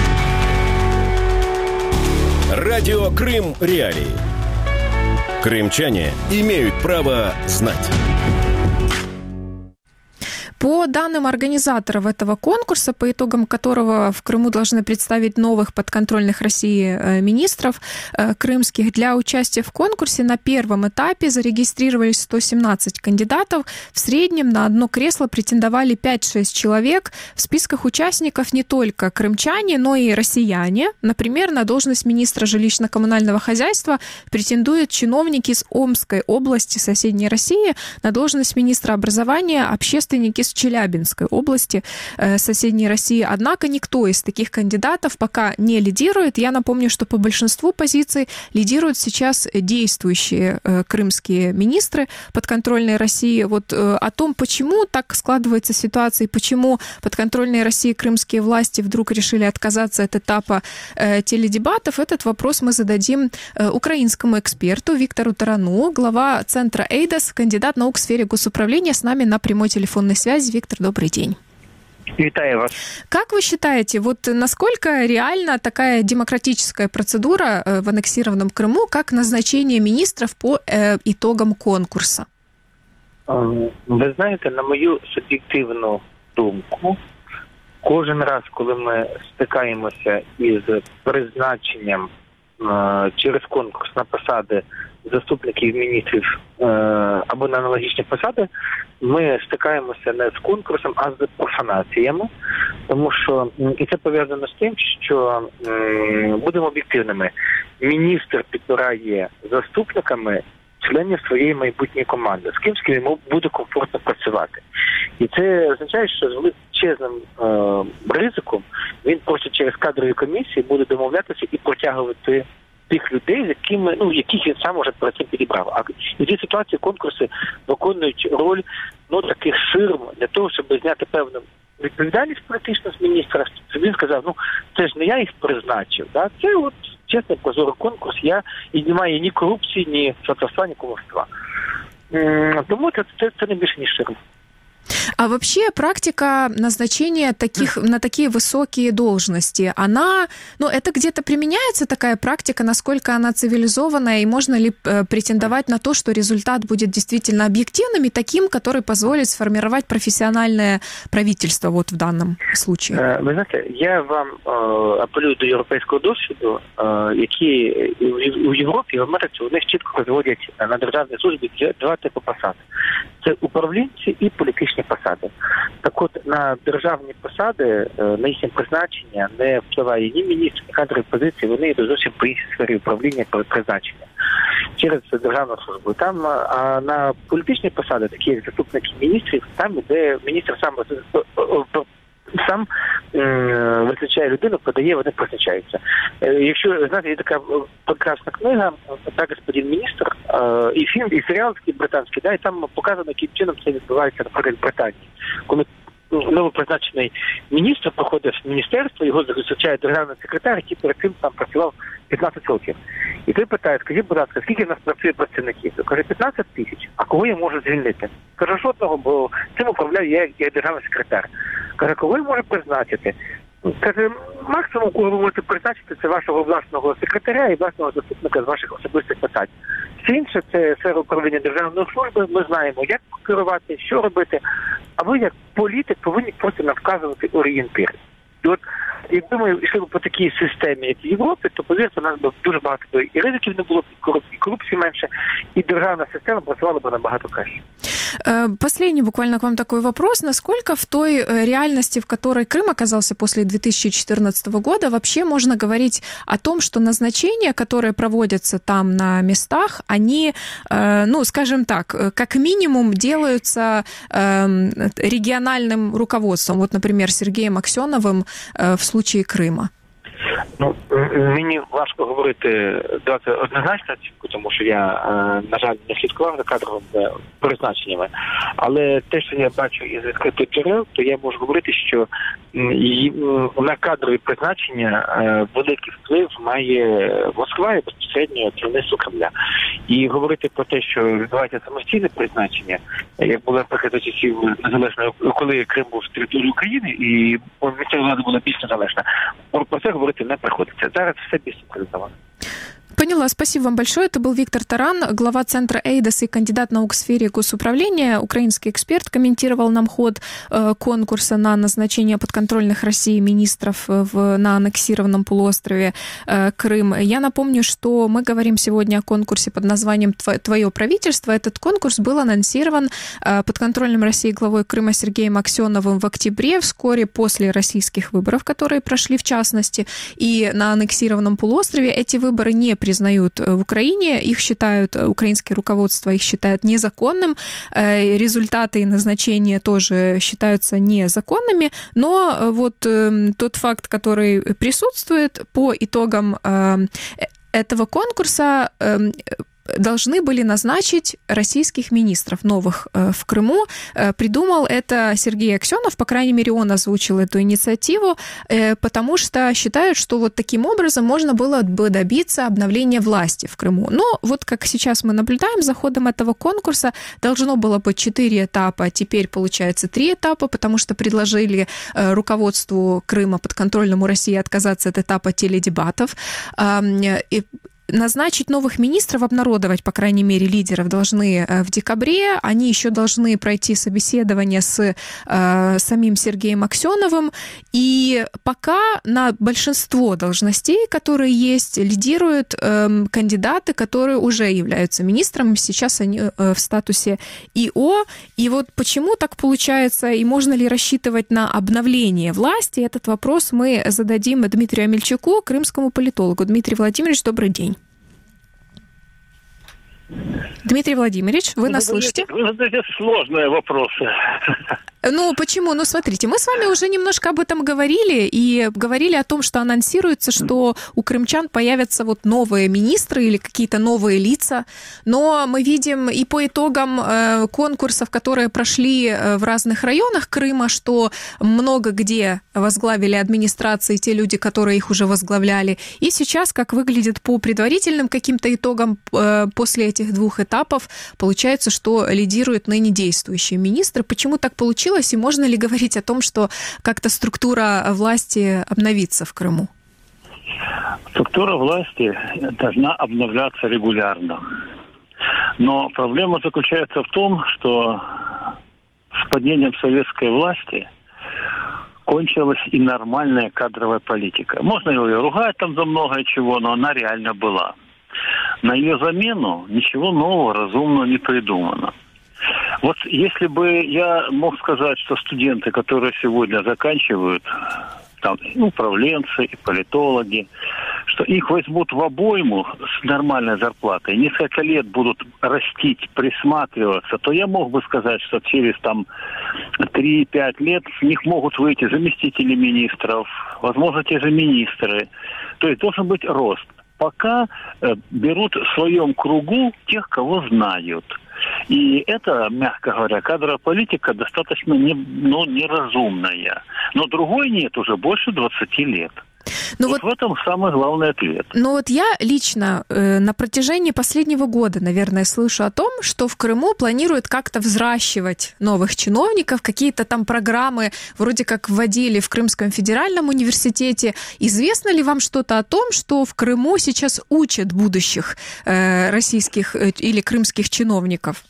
Радио Крым Реалии. Крымчане имеют право знать. По данным организаторов этого конкурса, по итогам которого в Крыму должны представить новых подконтрольных России министров крымских, для участия в конкурсе на первом этапе зарегистрировались сто семнадцать кандидатов. В среднем на одно кресло претендовали пять-шесть человек. В списках участников не только крымчане, но и россияне. Например, на должность министра жилищно-коммунального хозяйства претендуют чиновники из Омской области соседней России, на должность министра образования общественники из Челябинской области э, соседней России. Однако никто из таких кандидатов пока не лидирует. Я напомню, что по большинству позиций лидируют сейчас действующие э, крымские министры подконтрольной России. Вот э, о том, почему так складывается ситуация и почему подконтрольные России крымские власти вдруг решили отказаться от этапа э, теледебатов, этот вопрос мы зададим э, украинскому эксперту Виктору Тарану, глава центра Эйдос, кандидат наук в сфере госуправления, с нами на прямой телефонной связи. связи. Виктор, добрый день. Витаю вас. Как вы считаете, вот насколько реальна такая демократическая процедура в аннексированном Крыму, как назначение министров по э, итогам конкурса? Ви знаєте, на мою суб'єктивну думку, кожен раз, коли ми стикаємося із призначенням е, через конкурс на посади заступників міністрів е, або на аналогічні посади, ми стикаємося не з конкурсом, а з профанаціями. Тому що, і це пов'язано з тим, що, е, будемо об'єктивними, міністр підбирає заступниками членів своєї майбутньої команди, з ким, з ким йому буде комфортно працювати. І це означає, що з величезним е, ризиком він просто через кадрові комісії буде домовлятися і протягувати тих людей, з якими, ну, яких він сам уже перед цим підібрав. А в цій ситуації конкурси виконують роль, ну, таких ширм для того, щоб зняти певну відповідальність політичну з міністра, щоб він сказав, ну, це ж не я їх призначив, да? Це от чесний прозорий конкурс, я і немає ні корупції, ні сватовства, ні кумовства. Тому це, це, це не більше, ніж ширм. А вообще практика назначения таких, на такие высокие должности, она, ну, это где-то применяется такая практика, насколько она цивилизованная, и можно ли э, претендовать на то, что результат будет действительно объективным и таким, который позволит сформировать профессиональное правительство вот в данном случае? Ви знаєте, я вам е, апелюю до європейського досвіду, е, які у Європі і в Америці у них чітко розводять на державній службі два типи посад. Це управлінці і політичні посади. Так от, на державні посади, на їхнє призначення не впливає ні міністр, ні кадрові позиції, вони йдуть зовсім по іншій сфері управління призначення через державну службу. Там, а на політичні посади, такі як заступники міністрів, там іде міністр сам сам е, визначає людину, подає, вони призначаються. Е, якщо, знаєте, є така прекрасна книга «Так, господин міністр», е, і фільм, і серіал такий британський, да, і там показано, яким чином це відбувається, наприклад, в Британії. Коли новопризначений міністр проходить в міністерство, його зустрічає державний секретар, який перед цим там працював п'ятнадцять років. І той питає, скажіть, будь ласка, скільки в нас працює працівників? Він каже, п'ятнадцять тисяч. А кого я можу звільнити? Каже, жодного, бо цим управляю я, як державний секретар. Каже, кого я можу призначити? Каже, максимум, кого ви можете призначити, це вашого власного секретаря і власного заступника з ваших особистих питань. Все інше – це сфера управління державної служби. Ми знаємо, як керувати, що робити. А ви, як політик, повинні просто нам вказувати орієнтири. І от, якби ми йшли по такій системі, як в Європі, то, повірте, у нас б дуже багато і ризиків не було, і корупції менше, і державна система працювала б набагато краще. Последний буквально к вам такой вопрос. Насколько в той реальности, в которой Крым оказался после две тысячи четырнадцатого года, вообще можно говорить о том, что назначения, которые проводятся там на местах, они, ну, скажем так, как минимум делаются региональным руководством, вот, например, Сергеем Аксеновым в случае Крыма? Ну, мені важко говорити дати однозначно, тому що я, на жаль, не слідкував за кадровими призначеннями. Але те, що я бачу із відкритих джерел, то я можу говорити, що на кадрові призначення великий вплив має Москва і безпосередньо керівництво Кремля. І говорити про те, що відбувається самостійне призначення, як було, наприклад, за часів незалежної, коли Крим був з території України і місцева влада була більш незалежна, про це говорити не приходиться. Зараз все більш централізовано. Поняла. Спасибо вам большое. Это был Виктор Таран, глава Центра Эйдос и кандидат наук в сфере госуправления. Украинский эксперт комментировал нам ход э, конкурса на назначение подконтрольных России министров в, на аннексированном полуострове э, Крым. Я напомню, что мы говорим сегодня о конкурсе под названием «Твое правительство». Этот конкурс был анонсирован э, подконтрольным России главой Крыма Сергеем Аксеновым в октябре, вскоре после российских выборов, которые прошли в частности. И на аннексированном полуострове эти выборы не признают в Украине, их считают, украинское руководство их считает незаконным, результаты и назначения тоже считаются незаконными, но вот тот факт, который присутствует по итогам этого конкурса, должны были назначить российских министров новых в Крыму. Придумал это Сергей Аксенов, по крайней мере, он озвучил эту инициативу, потому что считают, что вот таким образом можно было бы добиться обновления власти в Крыму. Но вот как сейчас мы наблюдаем за ходом этого конкурса, должно было быть четыре этапа, теперь получается три этапа, потому что предложили руководству Крыма подконтрольному России отказаться от этапа теледебатов. И назначить новых министров, обнародовать, по крайней мере, лидеров должны в декабре. Они еще должны пройти собеседование с э, самим Сергеем Аксеновым. И пока на большинство должностей, которые есть, лидируют э, кандидаты, которые уже являются министрами. Сейчас они э, в статусе ИО. И вот почему так получается, и можно ли рассчитывать на обновление власти, этот вопрос мы зададим Дмитрию Амельчуку, крымскому политологу. Дмитрий Владимирович, добрый день. Дмитрий Владимирович, вы, вы нас слышите? Вы задаете сложные вопросы. Ну, почему? Ну, смотрите, мы с вами уже немножко об этом говорили, и говорили о том, что анонсируется, что у крымчан появятся вот новые министры или какие-то новые лица, но мы видим и по итогам э, конкурсов, которые прошли в разных районах Крыма, что много где возглавили администрации те люди, которые их уже возглавляли, и сейчас, как выглядит по предварительным каким-то итогам э, после этих двух этапов, получается, что лидируют ныне действующие министры. Почему так получилось? И можно ли говорить о том, что как-то структура власти обновится в Крыму? Структура власти должна обновляться регулярно. Но проблема заключается в том, что с падением советской власти кончилась и нормальная кадровая политика. Можно ее ругать там за многое чего, но она реально была. На ее замену ничего нового, разумного не придумано. Вот если бы я мог сказать, что студенты, которые сегодня заканчивают, там, и управленцы, и политологи, что их возьмут в обойму с нормальной зарплатой, несколько лет будут растить, присматриваться, то я мог бы сказать, что через там три-пять лет с них могут выйти заместители министров, возможно, те же министры. То есть должен быть рост. Пока э, берут в своем кругу тех, кого знают. И это, мягко говоря, кадровая политика достаточно не, ну, неразумная. Но другой нет уже больше двадцати лет. Ну вот, вот в этом самый главный ответ. Ну вот я лично э, на протяжении последнего года, наверное, слышу о том, что в Крыму планируют как-то взращивать новых чиновников, какие-то там программы вроде как вводили в Крымском федеральном университете. Известно ли вам что-то о том, что в Крыму сейчас учат будущих э, российских э, или крымских чиновников?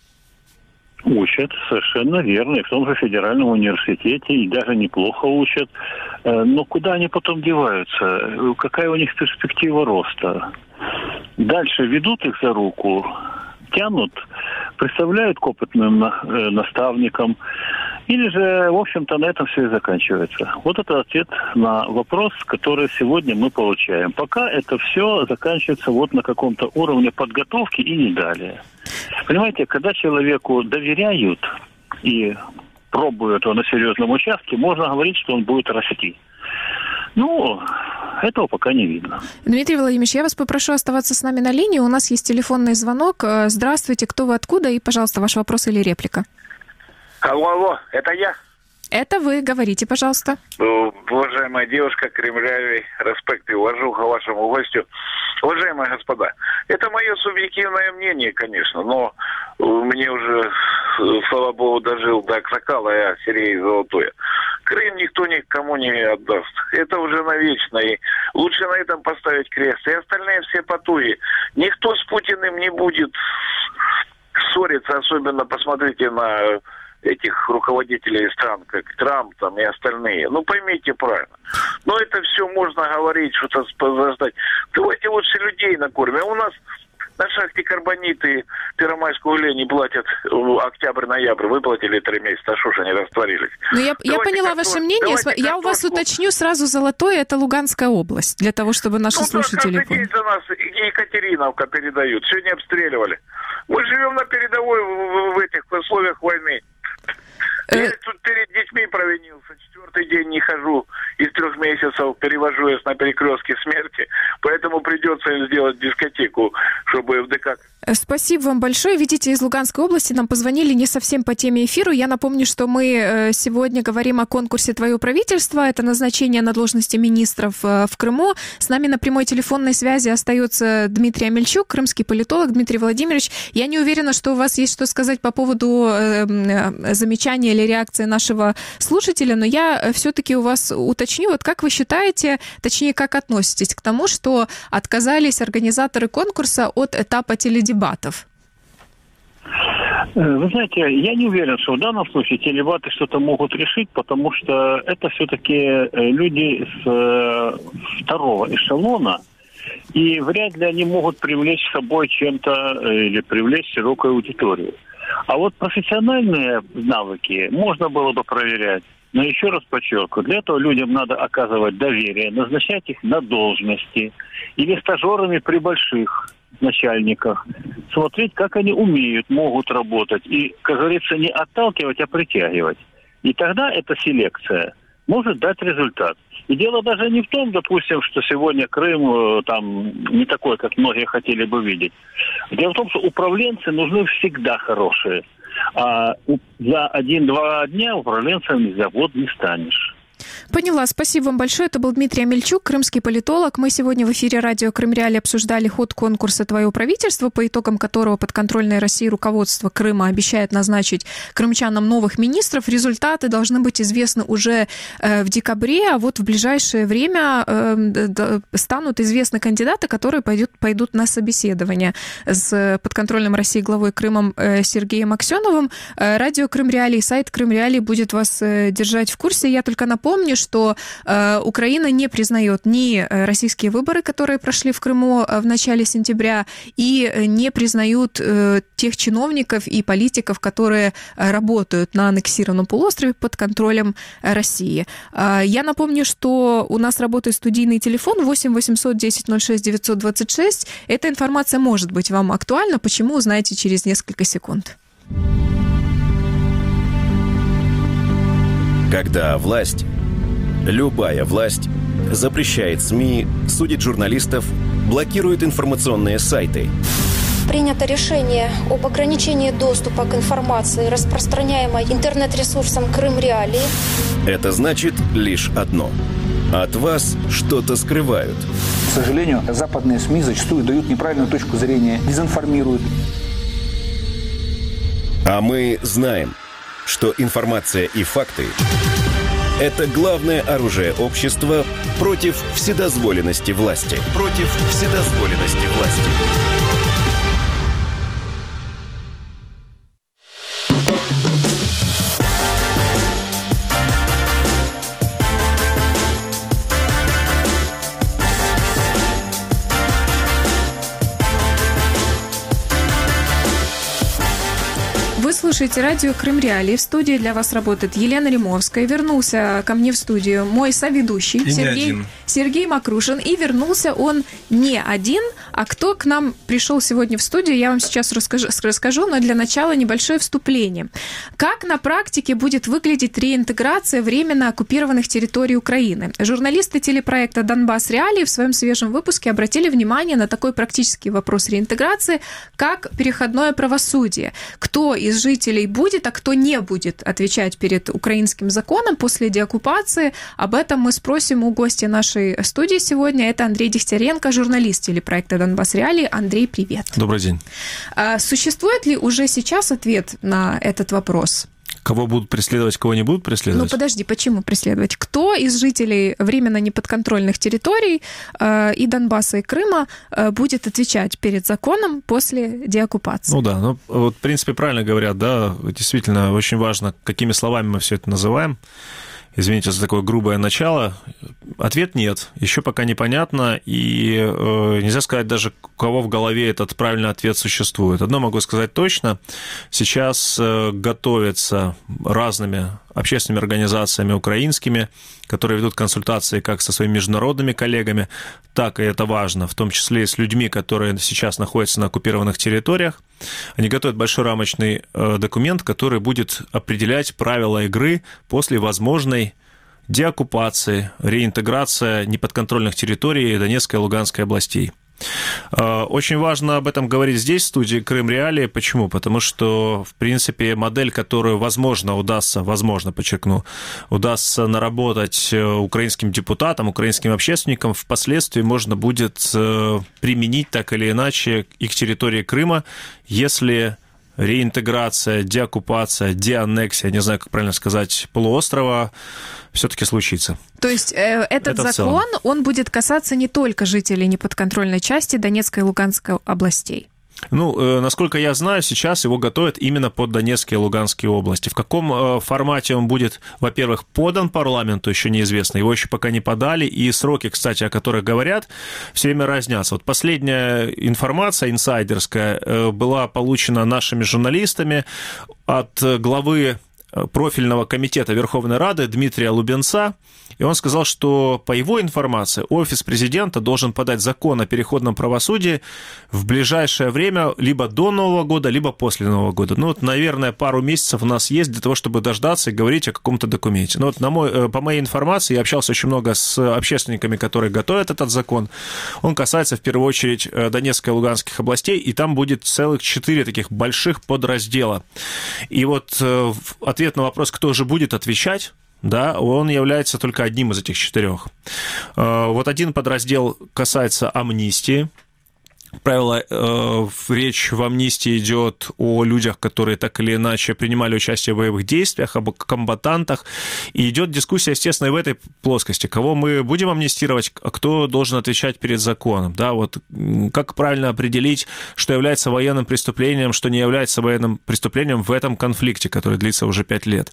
Учат, совершенно верно. И в том же федеральном университете, и даже неплохо учат. Но куда они потом деваются? Какая у них перспектива роста? Дальше ведут их за руку, тянут, представляют к опытным наставникам. Или же, в общем-то, на этом все и заканчивается. Вот это ответ на вопрос, который сегодня мы получаем. Пока это все заканчивается вот на каком-то уровне подготовки и не далее. Понимаете, когда человеку доверяют и пробуют его на серьезном участке, можно говорить, что он будет расти. Ну, этого пока не видно. Дмитрий Владимирович, я вас попрошу оставаться с нами на линии. У нас есть телефонный звонок. Здравствуйте, кто вы, откуда? И, пожалуйста, ваш вопрос или реплика. Алло, алло, это я? Это вы, говорите, пожалуйста. Уважаемая девушка, кремлявый, респект и уважуха вашему гостю. Уважаемые господа, это мое субъективное мнение, конечно, но мне уже, слава богу, дожил до Аксакала, я Сирии Золотое. Крым никто никому не отдаст. Это уже навечно. И лучше на этом поставить крест. И остальные все потуги. Никто с Путиным не будет ссориться, особенно посмотрите на этих руководителей стран, как Трамп там и остальные. Ну, поймите правильно. Но это все можно говорить, что-то подождать. Давайте лучше людей накормим. У нас на шахте Карбониты Первомайскую угле не платят октябрь-ноябрь. Выплатили три месяца, а что ж они растворились. Ну, я, я поняла ваше мнение. Я у вас уточню сразу Золотое, это Луганская область, для того, чтобы наши ну, слушатели поняли. Ну, за нас Екатериновка передают. Сегодня обстреливали. Мы живем на передовой в, в этих условиях войны. Я тут перед детьми провинился. Четвертый день не хожу. Из трех месяцев перевожу я на перекрестке смерти. Поэтому придется им сделать дискотеку, чтобы в ДК... Спасибо вам большое. Видите, из Луганской области нам позвонили не совсем по теме эфира. Я напомню, что мы сегодня говорим о конкурсе «Твое правительство». Это назначение на должности министров в Крыму. С нами на прямой телефонной связи остается Дмитрий Амельчук, крымский политолог. Дмитрий Владимирович, я не уверена, что у вас есть что сказать по поводу замечания или реакции нашего слушателя, но я все-таки у вас уточню, вот как вы считаете, точнее, как относитесь к тому, что отказались организаторы конкурса от этапа теледебатов? Вы знаете, я не уверен, что в данном случае теледебаты что-то могут решить, потому что это все-таки люди с второго эшелона, и вряд ли они могут привлечь с собой чем-то или привлечь широкую аудиторию. А вот профессиональные навыки можно было бы проверять. Но еще раз подчеркиваю, для этого людям надо оказывать доверие, назначать их на должности или стажерами при больших начальниках, смотреть, как они умеют, могут работать и, как говорится, не отталкивать, а притягивать. И тогда эта селекция может дать результат. И дело даже не в том, допустим, что сегодня Крым там не такой, как многие хотели бы видеть. Дело в том, что управленцы нужны всегда хорошие. А за один-два дня управленцем нельзя, вот не станешь. Поняла. Спасибо вам большое. Это был Дмитрий Амельчук, крымский политолог. Мы сегодня в эфире радио Крым Реалии обсуждали ход конкурса «Твое правительство», по итогам которого подконтрольное России руководство Крыма обещает назначить крымчанам новых министров. Результаты должны быть известны уже э, в декабре, а вот в ближайшее время э, станут известны кандидаты, которые пойдут, пойдут на собеседование с подконтрольным России главой Крыма э, Сергеем Аксеновым. Э, радио Крым Реалии, сайт Крым Реалии будет вас э, держать в курсе. Я только напомню, что э, Украина не признает ни российские выборы, которые прошли в Крыму в начале сентября, и не признают э, тех чиновников и политиков, которые работают на аннексированном полуострове под контролем России. Э, я напомню, что у нас работает студийный телефон восемь восемьсот десять ноль шесть девятьсот двадцать шесть. Эта информация может быть вам актуальна. Почему, узнаете через несколько секунд. Когда власть, любая власть, запрещает СМИ, судит журналистов, блокирует информационные сайты. Принято решение об ограничении доступа к информации, распространяемой интернет-ресурсом Крым Реалии. Это значит лишь одно. От вас что-то скрывают. К сожалению, западные СМИ зачастую дают неправильную точку зрения, дезинформируют. А мы знаем, что информация и факты – это главное оружие общества против вседозволенности власти. Против вседозволенности власти. Вы слушаете радио Крым Реалии. В студии для вас работает Елена Римовская. Вернулся ко мне в студию мой соведущий и Сергей, Сергей Макрушин. И вернулся он не один, а кто к нам пришел сегодня в студию, я вам сейчас расскажу, расскажу, но для начала небольшое вступление. Как на практике будет выглядеть реинтеграция временно оккупированных территорий Украины? Журналисты телепроекта «Донбасс Реалии» в своем свежем выпуске обратили внимание на такой практический вопрос реинтеграции, как переходное правосудие. Кто из жителей будет, а кто не будет отвечать перед украинским законом после деоккупации? Об этом мы спросим у гостя нашей студии сегодня. Это Андрей Дегтяренко, журналист телепроекта «Донбасс Реалии». Андрей, привет. Добрый день. А существует ли уже сейчас ответ на этот вопрос? Кого будут преследовать, кого не будут преследовать? Ну, подожди, почему преследовать? Кто из жителей временно неподконтрольных территорий э, и Донбасса, и Крыма э, будет отвечать перед законом после деоккупации? Ну да, ну вот в принципе правильно говорят, да, действительно очень важно, какими словами мы все это называем. Извините за такое грубое начало. Ответ нет, еще пока непонятно, и э, нельзя сказать даже, у кого в голове этот правильный ответ существует. Одно могу сказать точно, сейчас э, готовится разными общественными организациями украинскими, которые ведут консультации как со своими международными коллегами, так, и это важно, в том числе и с людьми, которые сейчас находятся на оккупированных территориях. Они готовят большой рамочный документ, который будет определять правила игры после возможной деоккупации, реинтеграции неподконтрольных территорий Донецкой и Луганской областей. Очень важно об этом говорить здесь, в студии «Крым Реалии». Почему? Потому что, в принципе, модель, которую, возможно, удастся, возможно, подчеркну, удастся наработать украинским депутатам, украинским общественникам, впоследствии можно будет применить так или иначе и к территории Крыма, если реинтеграция, деоккупация, деаннексия, не знаю, как правильно сказать, полуострова все-таки случится. То есть э, этот Это закон, он будет касаться не только жителей неподконтрольной части Донецкой и Луганской областей? Ну, э, насколько я знаю, сейчас его готовят именно под Донецкие и Луганские области. В каком э, формате он будет, во-первых, подан парламенту, еще неизвестно. Его еще пока не подали. И сроки, кстати, о которых говорят, все время разнятся. Вот последняя информация инсайдерская э, была получена нашими журналистами от главы профильного комитета Верховной Рады Дмитрия Лубенца, и он сказал, что, по его информации, офис президента должен подать закон о переходном правосудии в ближайшее время либо до Нового года, либо после Нового года. Ну, вот, наверное, пару месяцев у нас есть для того, чтобы дождаться и говорить о каком-то документе. Но вот на мой, по моей информации, я общался очень много с общественниками, которые готовят этот закон. Он касается, в первую очередь, Донецкой и Луганских областей, и там будет целых четыре таких больших подраздела. И вот ответ на вопрос, кто же будет отвечать, да, он является только одним из этих четырех. Вот один подраздел касается амнистии. Как правило, речь в амнистии идет о людях, которые так или иначе принимали участие в боевых действиях, об комбатантах. И идет дискуссия, естественно, и в этой плоскости. Кого мы будем амнистировать, а кто должен отвечать перед законом. Да, вот как правильно определить, что является военным преступлением, что не является военным преступлением в этом конфликте, который длится уже пять лет.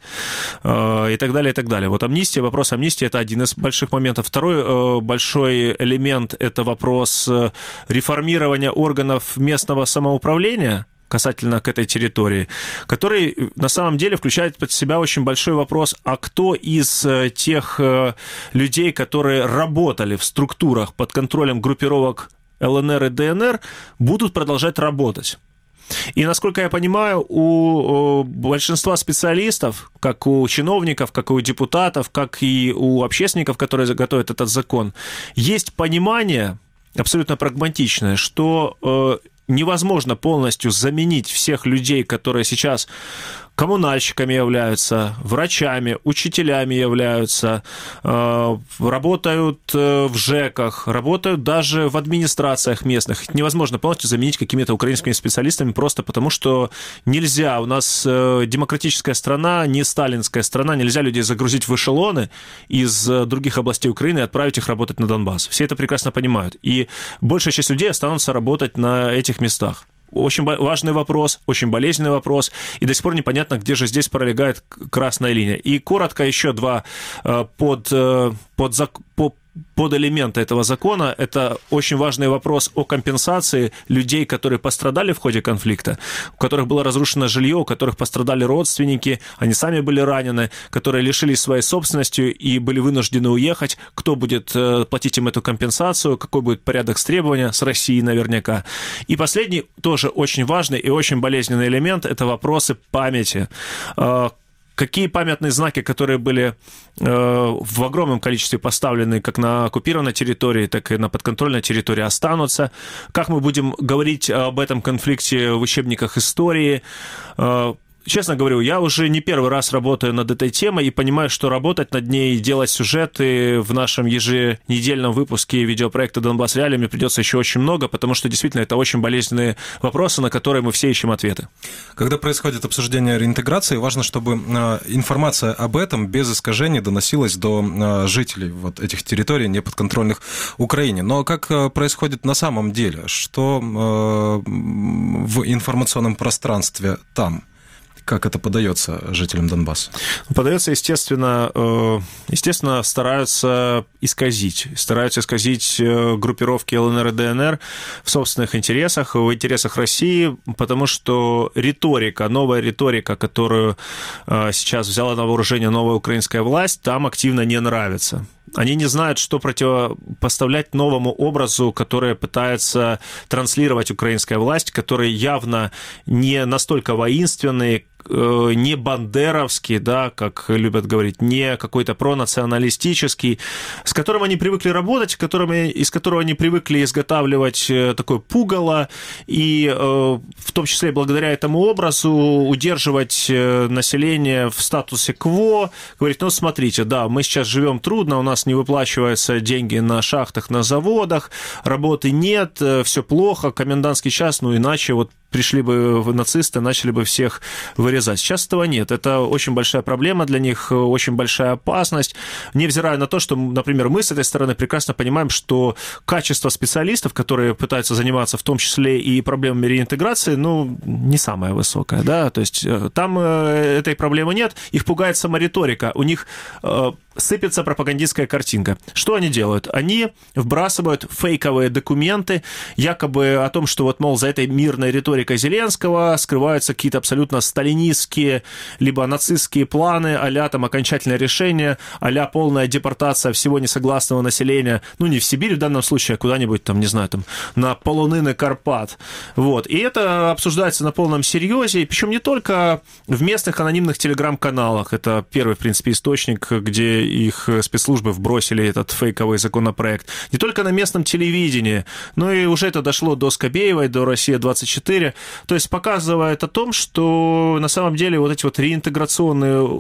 И так далее, и так далее. Вот амнистия, вопрос амнистии – это один из больших моментов. Второй большой элемент – это вопрос реформирования органов местного самоуправления касательно к этой территории, который на самом деле включает под себя очень большой вопрос, а кто из тех людей, которые работали в структурах под контролем группировок ЛНР и ДНР, будут продолжать работать. И, насколько я понимаю, у большинства специалистов, как у чиновников, как и у депутатов, как и у общественников, которые готовят этот закон, есть понимание абсолютно прагматичное, что э, невозможно полностью заменить всех людей, которые сейчас коммунальщиками являются, врачами, учителями являются, э, работают в ЖЭКах, работают даже в администрациях местных. Их невозможно полностью заменить какими-то украинскими специалистами просто потому, что нельзя. У нас э, демократическая страна, не сталинская страна, нельзя людей загрузить в эшелоны из других областей Украины и отправить их работать на Донбасс. Все это прекрасно понимают. И большая часть людей останутся работать на этих местах. Очень важный вопрос, очень болезненный вопрос, и до сих пор непонятно, где же здесь пролегает красная линия. И коротко еще два под, под, под, под элемента этого закона. Это очень важный вопрос о компенсации людей, которые пострадали в ходе конфликта, у которых было разрушено жилье, у которых пострадали родственники, они сами были ранены, которые лишились своей собственности и были вынуждены уехать. Кто будет платить им эту компенсацию, какой будет порядок с требования с Россией наверняка. И последний, тоже очень важный и очень болезненный элемент, это вопросы памяти. Какие памятные знаки, которые были э, в огромном количестве поставлены как на оккупированной территории, так и на подконтрольной территории, останутся? Как мы будем говорить об этом конфликте в учебниках истории? Э, Честно говорю, я уже не первый раз работаю над этой темой и понимаю, что работать над ней и делать сюжеты в нашем еженедельном выпуске видеопроекта «Донбасс Реалии» мне придется еще очень много, потому что действительно это очень болезненные вопросы, на которые мы все ищем ответы. Когда происходит обсуждение реинтеграции, важно, чтобы информация об этом без искажений доносилась до жителей вот этих территорий, неподконтрольных Украине. Но как происходит на самом деле? Что в информационном пространстве там? как это подается жителям Донбасса? Подается, естественно, естественно, стараются исказить. Стараются исказить группировки ЛНР и ДНР в собственных интересах, в интересах России, потому что риторика, новая риторика, которую сейчас взяла на вооружение новая украинская власть, там активно не нравится. Они не знают, что противопоставлять новому образу, который пытается транслировать украинская власть, который явно не настолько воинственный, не бандеровский, да, как любят говорить, не какой-то пронационалистический, с которым они привыкли работать, которыми, из которого они привыкли изготавливать такое пугало, и в том числе благодаря этому образу удерживать население в статусе кво, говорить, ну, смотрите, да, мы сейчас живем трудно, у нас не выплачиваются деньги на шахтах, на заводах, работы нет, все плохо, комендантский час, ну, иначе вот пришли бы нацисты, начали бы всех вырезать. Сейчас этого нет. Это очень большая проблема для них, очень большая опасность. Невзирая на то, что, например, мы с этой стороны прекрасно понимаем, что качество специалистов, которые пытаются заниматься в том числе и проблемами реинтеграции, ну, не самое высокое, да, то есть там этой проблемы нет, их пугает сама риторика, у них сыпется пропагандистская картинка. Что они делают? Они вбрасывают фейковые документы, якобы о том, что вот, мол, за этой мирной риторикой Зеленского скрываются какие-то абсолютно сталинистские, либо нацистские планы, а-ля там окончательное решение, а-ля полная депортация всего несогласного населения, ну, не в Сибирь в данном случае, а куда-нибудь там, не знаю, там, на полонины Карпат. Вот. И это обсуждается на полном серьезе, причем не только в местных анонимных телеграм-каналах. Это первый, в принципе, источник, где их спецслужбы вбросили этот фейковый законопроект. Не только на местном телевидении, но и уже это дошло до Скобеевой, до Россия двадцать четыре. То есть показывает о том, что на самом деле вот эти вот реинтеграционные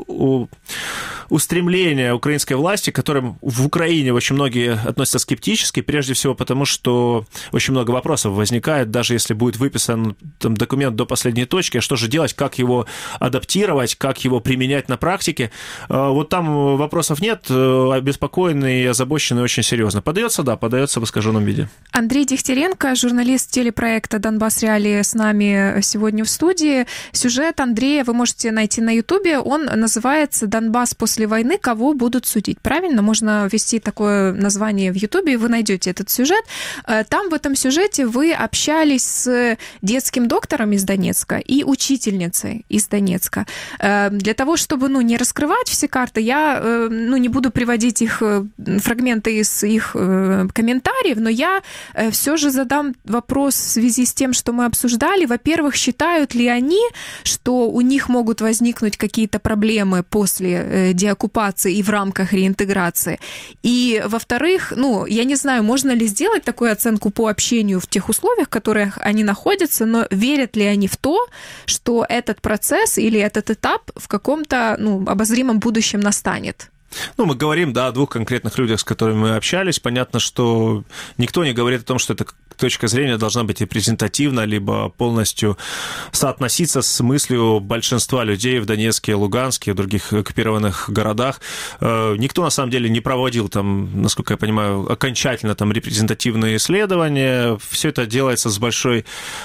устремления украинской власти, к которым в Украине очень многие относятся скептически, прежде всего потому, что очень много вопросов возникает, даже если будет выписан там документ до последней точки, что же делать, как его адаптировать, как его применять на практике. Вот там вопросов нет, обеспокоенный и озабоченный очень серьезно. Подается, да, подается в искаженном виде. Андрей Дегтяренко, журналист телепроекта «Донбасс Реалии», с нами сегодня в студии. Сюжет Андрея вы можете найти на Ютубе. Он называется «Донбасс после войны. Кого будут судить?». Правильно? Можно ввести такое название в Ютубе, и вы найдете этот сюжет. Там в этом сюжете вы общались с детским доктором из Донецка и учительницей из Донецка. Для того, чтобы, ну, не раскрывать все карты, я, ну, не буду приводить их фрагменты из их комментариев, но я все же задам вопрос в связи с тем, что мы обсуждали. Во-первых, считают ли они, что у них могут возникнуть какие-то проблемы после деоккупации и в рамках реинтеграции? И, во-вторых, ну, я не знаю, можно ли сделать такую оценку по общению в тех условиях, в которых они находятся, но верят ли они в то, что этот процесс или этот этап в каком-то, ну, обозримом будущем настанет? Ну, мы говорим, да, о двух конкретных людях, с которыми мы общались. Понятно, что никто не говорит о том, что эта точка зрения должна быть репрезентативна, либо полностью соотноситься с мыслью большинства людей в Донецке, Луганске и других оккупированных городах. Никто, на самом деле, не проводил там, насколько я понимаю, окончательно там репрезентативные исследования. Все это делается с большой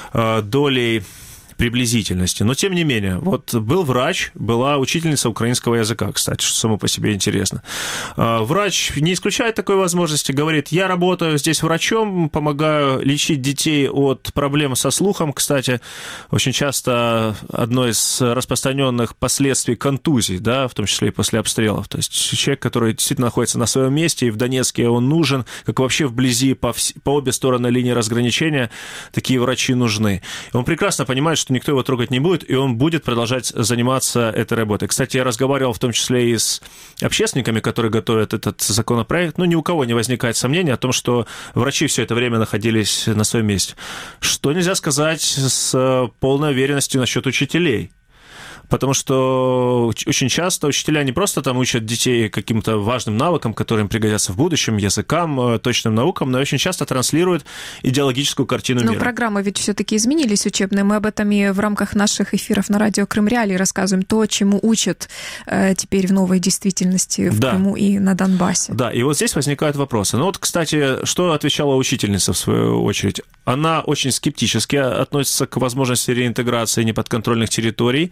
долей приблизительности. Но, тем не менее, вот был врач, была учительница украинского языка, кстати, что само по себе интересно. Врач не исключает такой возможности, говорит, я работаю здесь врачом, помогаю лечить детей от проблем со слухом. Кстати, очень часто одно из распространенных последствий контузий, да, в том числе и после обстрелов. То есть человек, который действительно находится на своем месте, и в Донецке он нужен, как вообще вблизи по, вс- по обе стороны линии разграничения такие врачи нужны. И он прекрасно понимает, что никто его трогать не будет, и он будет продолжать заниматься этой работой. Кстати, я разговаривал в том числе и с общественниками, которые готовят этот законопроект. Ну, ни у кого не возникает сомнения о том, что врачи все это время находились на своем месте. Что нельзя сказать с полной уверенностью насчет учителей. Потому что очень часто учителя не просто там учат детей каким-то важным навыкам, которые им пригодятся в будущем, языкам, точным наукам, но очень часто транслируют идеологическую картину мира. Но программы ведь все-таки изменились учебные. Мы об этом и в рамках наших эфиров на радио Крым Реалии рассказываем. То, чему учат э, теперь в новой действительности в да. Крыму и на Донбассе. Да, и вот здесь возникают вопросы. Ну вот, кстати, что отвечала учительница в свою очередь? Она очень скептически относится к возможности реинтеграции неподконтрольных территорий.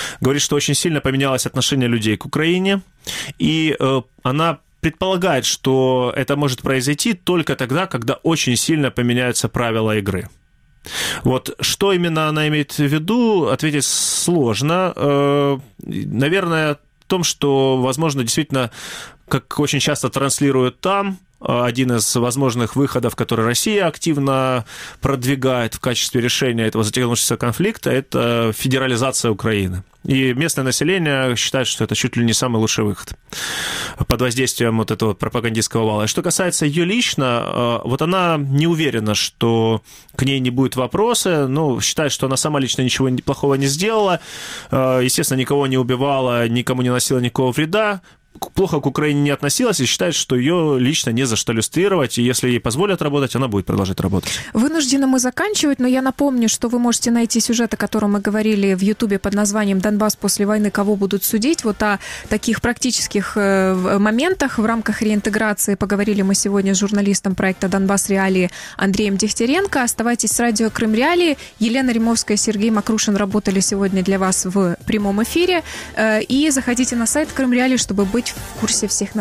говорит, что очень сильно поменялось отношение людей к Украине, и э, она предполагает, что это может произойти только тогда, когда очень сильно поменяются правила игры. Вот что именно она имеет в виду, ответить сложно. Наверное, в том, что, возможно, действительно, как очень часто транслируют там, один из возможных выходов, который Россия активно продвигает в качестве решения этого затянувшегося конфликта, это федерализация Украины. И местное население считает, что это чуть ли не самый лучший выход под воздействием вот этого пропагандистского вала. И что касается ее лично, вот она не уверена, что к ней не будет вопросы, ну, считает, что она сама лично ничего плохого не сделала, естественно, никого не убивала, никому не наносила никакого вреда, плохо к Украине не относилась и считает, что ее лично не за что люстрировать, и если ей позволят работать, она будет продолжать работать. Вынуждены мы заканчивать, но я напомню, что вы можете найти сюжет, о котором мы говорили в Ютубе под названием «Донбасс после войны. Кого будут судить?». Вот о таких практических моментах в рамках реинтеграции поговорили мы сегодня с журналистом проекта «Донбасс. Реалии» Андреем Дегтяренко. Оставайтесь с радио «Крым Реалии». Елена Римовская и Сергей Макрушин работали сегодня для вас в прямом эфире. И заходите на сайт «Крым Реалии», чтобы быть в курсе всех новостей.